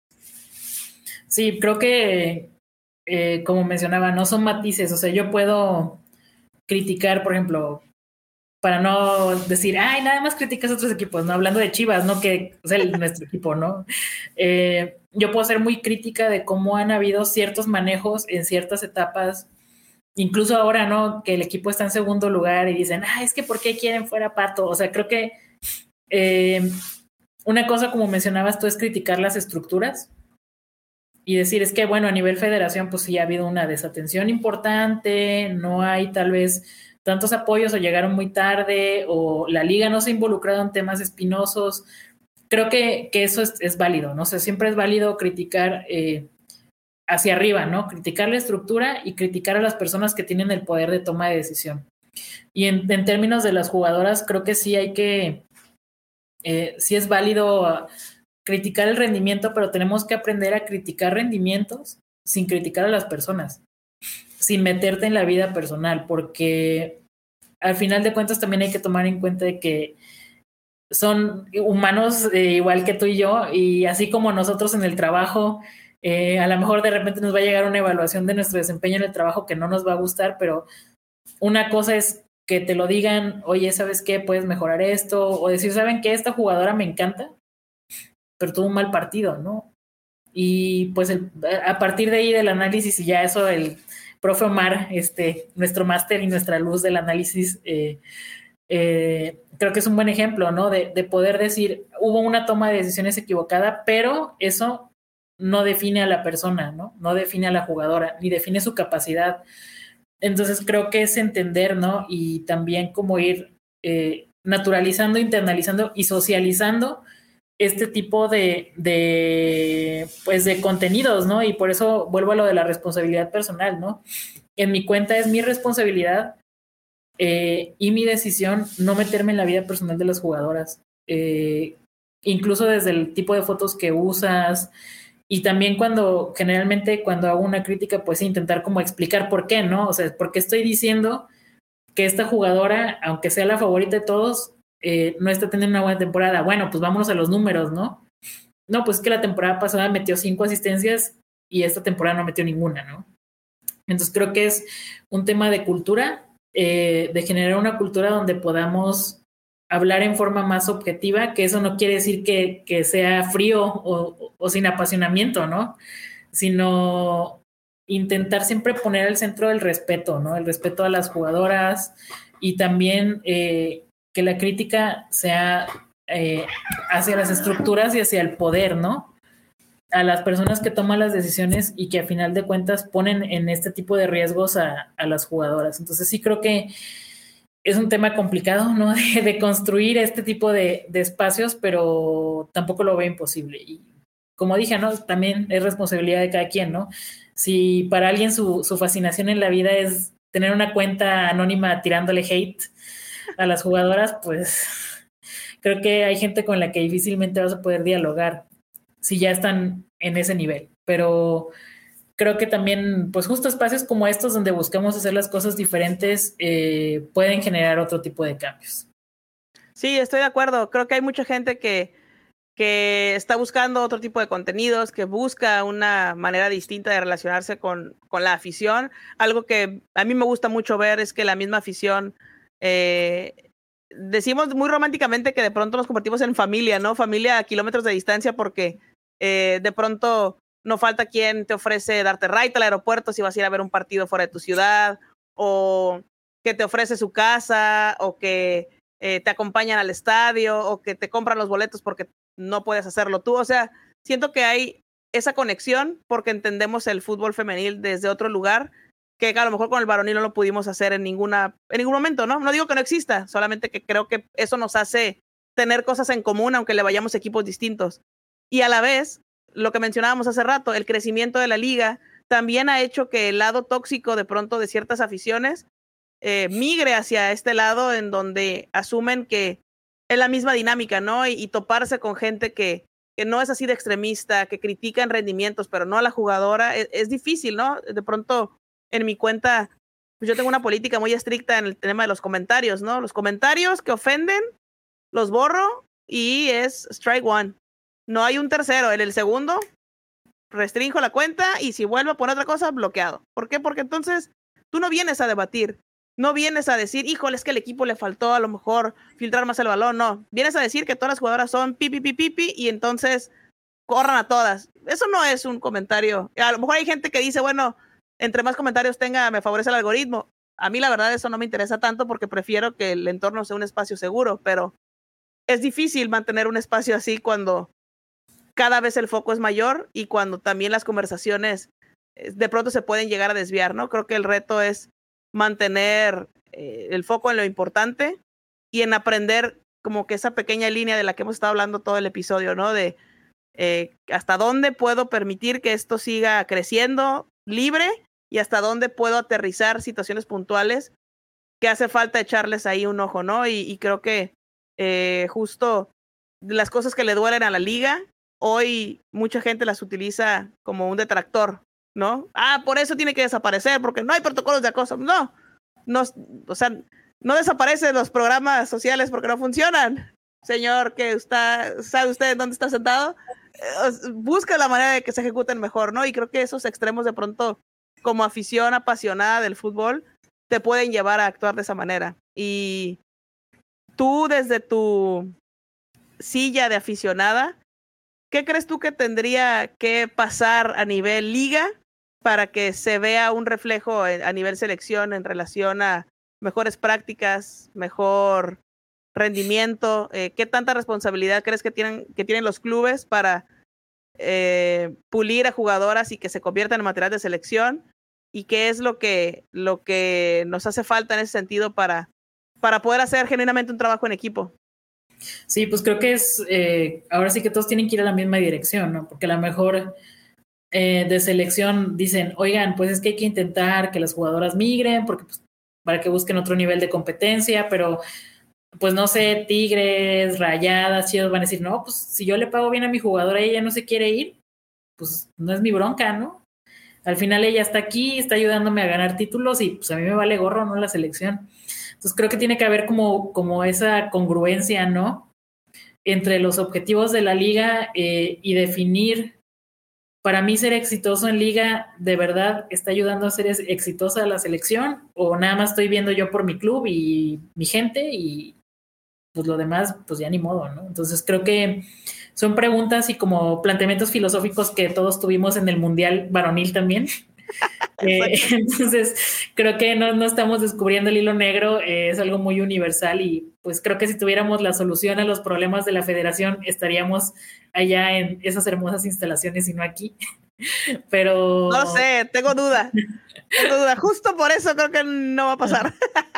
Sí, creo que, eh, como mencionaba, no son matices. O sea, yo puedo criticar, por ejemplo, para no decir, ay, nada más criticas a otros equipos, ¿no? Hablando de Chivas, ¿no? Que es el, nuestro equipo, ¿no? Eh, yo puedo ser muy crítica de cómo han habido ciertos manejos en ciertas etapas, incluso ahora, ¿no? Que el equipo está en segundo lugar y dicen, ay, es que ¿por qué quieren fuera Pato? O sea, creo que eh, una cosa, como mencionabas tú, es criticar las estructuras y decir, es que, bueno, a nivel federación, pues sí ha habido una desatención importante, no hay tal vez tantos apoyos o llegaron muy tarde o la liga no se ha involucrado en temas espinosos. Creo que, que eso es, es válido, ¿no? O sea, siempre es válido criticar eh, hacia arriba, ¿no? Criticar la estructura y criticar a las personas que tienen el poder de toma de decisión. Y en, en términos de las jugadoras, creo que sí hay que, eh, sí es válido criticar el rendimiento, pero tenemos que aprender a criticar rendimientos sin criticar a las personas, sin meterte en la vida personal, porque al final de cuentas también hay que tomar en cuenta de que son humanos eh, igual que tú y yo, y así como nosotros en el trabajo, eh, a lo mejor de repente nos va a llegar una evaluación de nuestro desempeño en el trabajo que no nos va a gustar, pero una cosa es que te lo digan, oye, ¿sabes qué? Puedes mejorar esto, o decir, ¿saben qué? Esta jugadora me encanta, pero tuvo un mal partido, ¿no? Y pues el, a partir de ahí del análisis, y ya eso el profe Omar, este, nuestro máster y nuestra luz del análisis, eh, eh, creo que es un buen ejemplo, ¿no? De, de poder decir, hubo una toma de decisiones equivocada, pero eso no define a la persona, ¿no? No define a la jugadora, ni define su capacidad. Entonces creo que es entender, ¿no? Y también como ir eh, naturalizando, internalizando y socializando este tipo de, de, pues de contenidos, ¿no? Y por eso vuelvo a lo de la responsabilidad personal, ¿no? En mi cuenta es mi responsabilidad eh, y mi decisión no meterme en la vida personal de las jugadoras. Eh, incluso desde el tipo de fotos que usas y también cuando, generalmente cuando hago una crítica, pues intentar como explicar por qué, ¿no? O sea, por qué estoy diciendo que esta jugadora, aunque sea la favorita de todos, Eh, no está teniendo una buena temporada. Bueno, pues vámonos a los números, ¿no? No, pues que la temporada pasada metió cinco asistencias y esta temporada no metió ninguna, ¿no? Entonces creo que es un tema de cultura, eh, de generar una cultura donde podamos hablar en forma más objetiva, que eso no quiere decir que, que sea frío o, o sin apasionamiento, ¿no? Sino intentar siempre poner al centro el respeto, ¿no? El respeto a las jugadoras y también eh, que la crítica sea eh, hacia las estructuras y hacia el poder, ¿no? A las personas que toman las decisiones y que a final de cuentas ponen en este tipo de riesgos a, a las jugadoras. Entonces sí creo que es un tema complicado, ¿no? De, de construir este tipo de, de espacios, pero tampoco lo veo imposible. Y como dije, ¿no? También es responsabilidad de cada quien, ¿no? Si para alguien su, su fascinación en la vida es tener una cuenta anónima tirándole hate a las jugadoras, pues creo que hay gente con la que difícilmente vas a poder dialogar si ya están en ese nivel. Pero creo que también, pues justo espacios como estos donde buscamos hacer las cosas diferentes eh, pueden generar otro tipo de cambios. Sí, estoy de acuerdo. Creo que hay mucha gente que, que está buscando otro tipo de contenidos, que busca una manera distinta de relacionarse con, con la afición. Algo que a mí me gusta mucho ver es que la misma afición, eh, decimos muy románticamente que de pronto nos convertimos en familia, ¿no? Familia a kilómetros de distancia porque eh, de pronto no falta quien te ofrece darte ride al aeropuerto si vas a ir a ver un partido fuera de tu ciudad, o que te ofrece su casa, o que eh, te acompañan al estadio, o que te compran los boletos porque no puedes hacerlo tú. O sea, siento que hay esa conexión porque entendemos el fútbol femenil desde otro lugar que a lo mejor con el varonil no lo pudimos hacer en ninguna, en ningún momento, ¿no? No digo que no exista, solamente que creo que eso nos hace tener cosas en común aunque le vayamos a equipos distintos. Y a la vez, lo que mencionábamos hace rato, el crecimiento de la liga también ha hecho que el lado tóxico de pronto de ciertas aficiones eh, migre hacia este lado en donde asumen que es la misma dinámica, ¿no? Y, y toparse con gente que, que no es así de extremista, que critican rendimientos, pero no a la jugadora, es, es difícil, ¿no? De pronto en mi cuenta, pues yo tengo una política muy estricta en el tema de los comentarios, ¿no? Los comentarios que ofenden, los borro y es strike one. No hay un tercero. En el segundo, restringo la cuenta y si vuelvo a poner otra cosa, bloqueado. ¿Por qué? Porque entonces tú no vienes a debatir, no vienes a decir, híjole, es que el equipo le faltó a lo mejor filtrar más el balón, no. Vienes a decir que todas las jugadoras son pipi, pipi, pipi y entonces corran a todas. Eso no es un comentario. A lo mejor hay gente que dice, bueno, entre más comentarios tenga, me favorece el algoritmo. A mí la verdad eso no me interesa tanto porque prefiero que el entorno sea un espacio seguro, pero es difícil mantener un espacio así cuando cada vez el foco es mayor y cuando también las conversaciones de pronto se pueden llegar a desviar, ¿no? Creo que el reto es mantener eh, el foco en lo importante y en aprender como que esa pequeña línea de la que hemos estado hablando todo el episodio, ¿no? De eh, hasta dónde puedo permitir que esto siga creciendo libre y hasta dónde puedo aterrizar situaciones puntuales que hace falta echarles ahí un ojo, ¿no? Y, y creo que eh, justo las cosas que le duelen a la liga, hoy mucha gente las utiliza como un detractor, ¿no? Ah, por eso tiene que desaparecer, porque no hay protocolos de acoso. No, no, o sea, no desaparecen los programas sociales porque no funcionan. Señor, que usted, ¿sabe usted dónde está sentado? Eh, busca la manera de que se ejecuten mejor, ¿no? Y creo que esos extremos de pronto, como afición apasionada del fútbol, te pueden llevar a actuar de esa manera. Y tú, desde tu silla de aficionada, ¿qué crees tú que tendría que pasar a nivel liga para que se vea un reflejo a nivel selección en relación a mejores prácticas, mejor rendimiento? Eh, ¿Qué tanta responsabilidad crees que tienen, que tienen los clubes para eh, pulir a jugadoras y que se conviertan en material de selección? ¿Y qué es lo que, lo que nos hace falta en ese sentido para, para poder hacer genuinamente un trabajo en equipo? Sí, pues creo que es, eh, ahora sí que todos tienen que ir a la misma dirección, ¿no? Porque a lo mejor eh, de selección dicen, oigan, pues es que hay que intentar que las jugadoras migren, porque pues, para que busquen otro nivel de competencia, pero pues no sé, Tigres, Rayadas, Chivas van a decir, no, pues si yo le pago bien a mi jugadora y ella no se quiere ir, pues no es mi bronca, ¿no? Al final ella está aquí, está ayudándome a ganar títulos y pues a mí me vale gorro, ¿no? La selección. Entonces creo que tiene que haber como, como esa congruencia, ¿no? Entre los objetivos de la liga eh, y definir, para mí ser exitoso en liga, ¿de verdad está ayudando a ser exitosa la selección? ¿O nada más estoy viendo yo por mi club y mi gente y pues lo demás, pues ya ni modo, ¿no? Entonces creo que son preguntas y como planteamientos filosóficos que todos tuvimos en el Mundial varonil también. eh, entonces creo que no, no estamos descubriendo el hilo negro, eh, es algo muy universal y pues creo que si tuviéramos la solución a los problemas de la federación estaríamos allá en esas hermosas instalaciones y no aquí. Pero no sé, tengo duda. Tengo duda. Justo por eso creo que no va a pasar.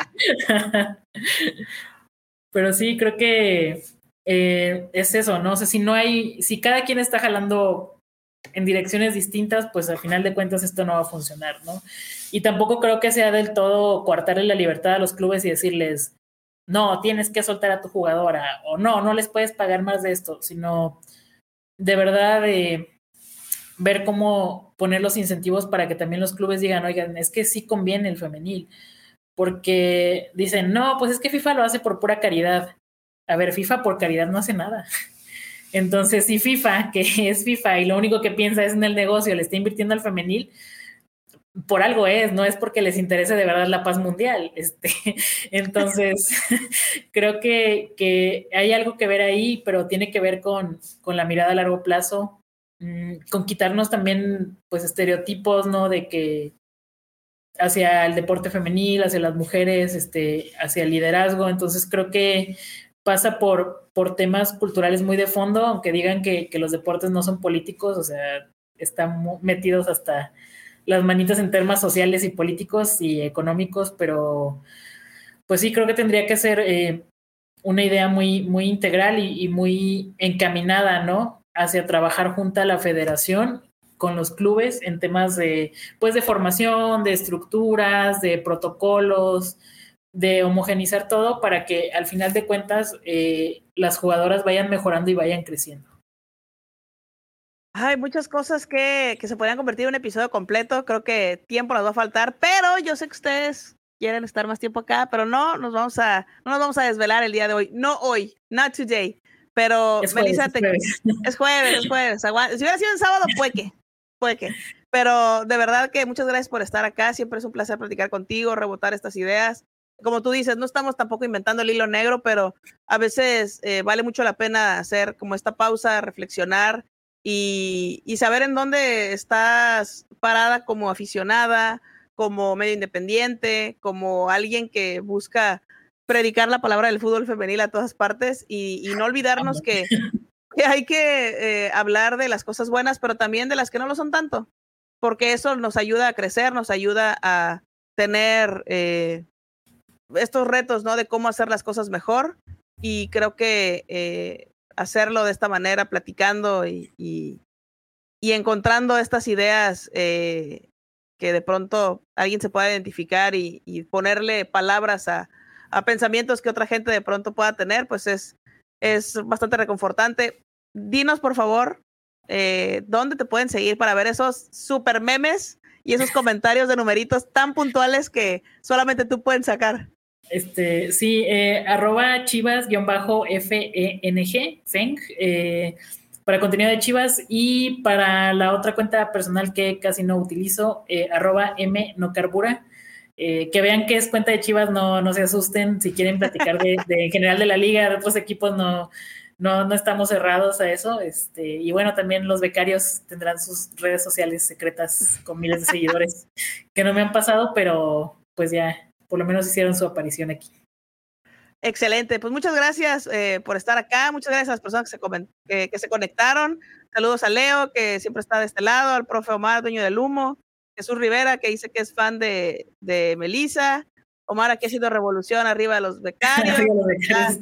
Pero sí, creo que eh, es eso, ¿no? O sea, si no hay, si cada quien está jalando en direcciones distintas, pues al final de cuentas esto no va a funcionar, ¿no? Y tampoco creo que sea del todo coartarle la libertad a los clubes y decirles, no, tienes que soltar a tu jugadora, o no, no les puedes pagar más de esto, sino de verdad eh, ver cómo poner los incentivos para que también los clubes digan, oigan, es que sí conviene el femenil, porque dicen, no, pues es que FIFA lo hace por pura caridad. A ver, FIFA por caridad no hace nada. Entonces, si FIFA, que es FIFA y lo único que piensa es en el negocio, le está invirtiendo al femenil, por algo es, no es porque les interese de verdad la paz mundial. Este, entonces, creo que, que hay algo que ver ahí, pero tiene que ver con, con la mirada a largo plazo, mmm, con quitarnos también pues estereotipos, ¿no? De que hacia el deporte femenil, hacia las mujeres, este, hacia el liderazgo. Entonces creo que pasa por, por temas culturales muy de fondo, aunque digan que, que los deportes no son políticos, o sea, están metidos hasta las manitas en temas sociales y políticos y económicos, pero pues sí, creo que tendría que ser eh, una idea muy, muy integral y, y muy encaminada, ¿no? Hacia trabajar junto a la federación con los clubes en temas de, pues de formación, de estructuras, de protocolos, de homogenizar todo para que al final de cuentas eh, las jugadoras vayan mejorando y vayan creciendo. Hay muchas cosas que, que se podrían convertir en un episodio completo. Creo que tiempo nos va a faltar, pero yo sé que ustedes quieren estar más tiempo acá, pero no nos vamos a, no nos vamos a desvelar el día de hoy. No hoy, not today. Pero, es jueves, Melissa, es te, jueves, es jueves, es jueves. Aguanta. Si hubiera sido en sábado, puede que, puede que. Pero de verdad que muchas gracias por estar acá. Siempre es un placer platicar contigo, rebotar estas ideas. Como tú dices, no estamos tampoco inventando el hilo negro, pero a veces eh, vale mucho la pena hacer como esta pausa, reflexionar y, y saber en dónde estás parada como aficionada, como medio independiente, como alguien que busca predicar la palabra del fútbol femenil a todas partes y, y no olvidarnos que, que hay que eh, hablar de las cosas buenas, pero también de las que no lo son tanto, porque eso nos ayuda a crecer, nos ayuda a tener eh, estos retos, ¿no? De cómo hacer las cosas mejor y creo que eh, hacerlo de esta manera, platicando y, y, y encontrando estas ideas eh, que de pronto alguien se pueda identificar y, y ponerle palabras a a pensamientos que otra gente de pronto pueda tener, pues es, es bastante reconfortante. Dinos, por favor, eh, dónde te pueden seguir para ver esos super memes y esos comentarios de numeritos tan puntuales que solamente tú puedes sacar. Este, sí, eh, arroba chivas-F E N G, Feng, eh, para contenido de Chivas, y para la otra cuenta personal que casi no utilizo, eh, arroba M no carbura. Eh, que vean que es cuenta de Chivas, no, no se asusten, si quieren platicar de, de en general de la liga, de otros equipos, no, no, no estamos cerrados a eso, este, y bueno, también los becarios tendrán sus redes sociales secretas con miles de seguidores que no me han pasado, pero pues ya, por lo menos hicieron su aparición aquí. Excelente, pues muchas gracias eh, por estar acá, muchas gracias a las personas que se, coment- que, que se conectaron, saludos a Leo, que siempre está de este lado, al profe Omar, dueño del humo, Jesús Rivera, que dice que es fan de, de Melissa, Omar aquí ha sido revolución arriba de los becarios, Arriba los becarios.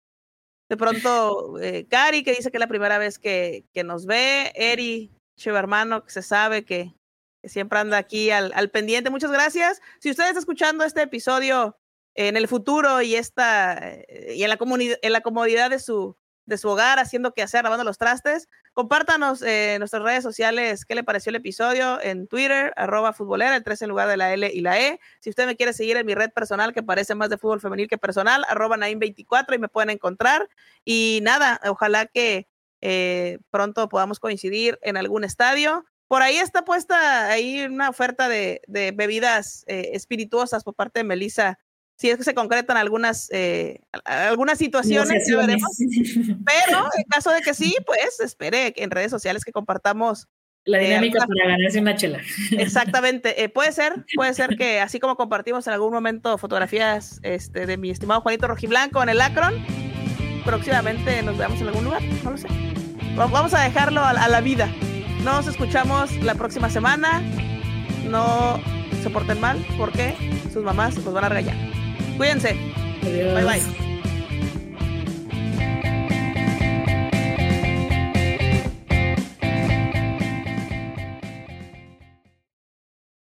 de pronto eh, Cari, que dice que es la primera vez que, que nos ve, Eri, chivo hermano, que se sabe que, que siempre anda aquí al, al pendiente, muchas gracias. Si usted está escuchando este episodio en el futuro y, esta, y en, la comuni- en la comodidad de su, de su hogar, haciendo que hacer, lavando los trastes, compártanos eh, en nuestras redes sociales qué le pareció el episodio en Twitter, arroba futbolera, el tres en lugar de la L y la E. Si usted me quiere seguir en mi red personal, que parece más de fútbol femenil que personal, arroba Naim veinticuatro, y me pueden encontrar. Y nada, ojalá que eh, pronto podamos coincidir en algún estadio. Por ahí está puesta ahí una oferta de, de bebidas eh, espirituosas por parte de Melissa, si es que se concretan algunas, eh, algunas situaciones, ya veremos. Pero en caso de que sí, pues espere en redes sociales que compartamos la dinámica eh, alguna... para ganarse una chela. Exactamente, eh, puede ser, puede ser que así como compartimos en algún momento fotografías este, de mi estimado Juanito Rojiblanco en el Akron, próximamente nos veamos en algún lugar, no lo sé. Vamos a dejarlo a, a la vida. Nos escuchamos la próxima semana. No se porten mal porque sus mamás los van a regañar. Cuídense. Adiós. Bye bye.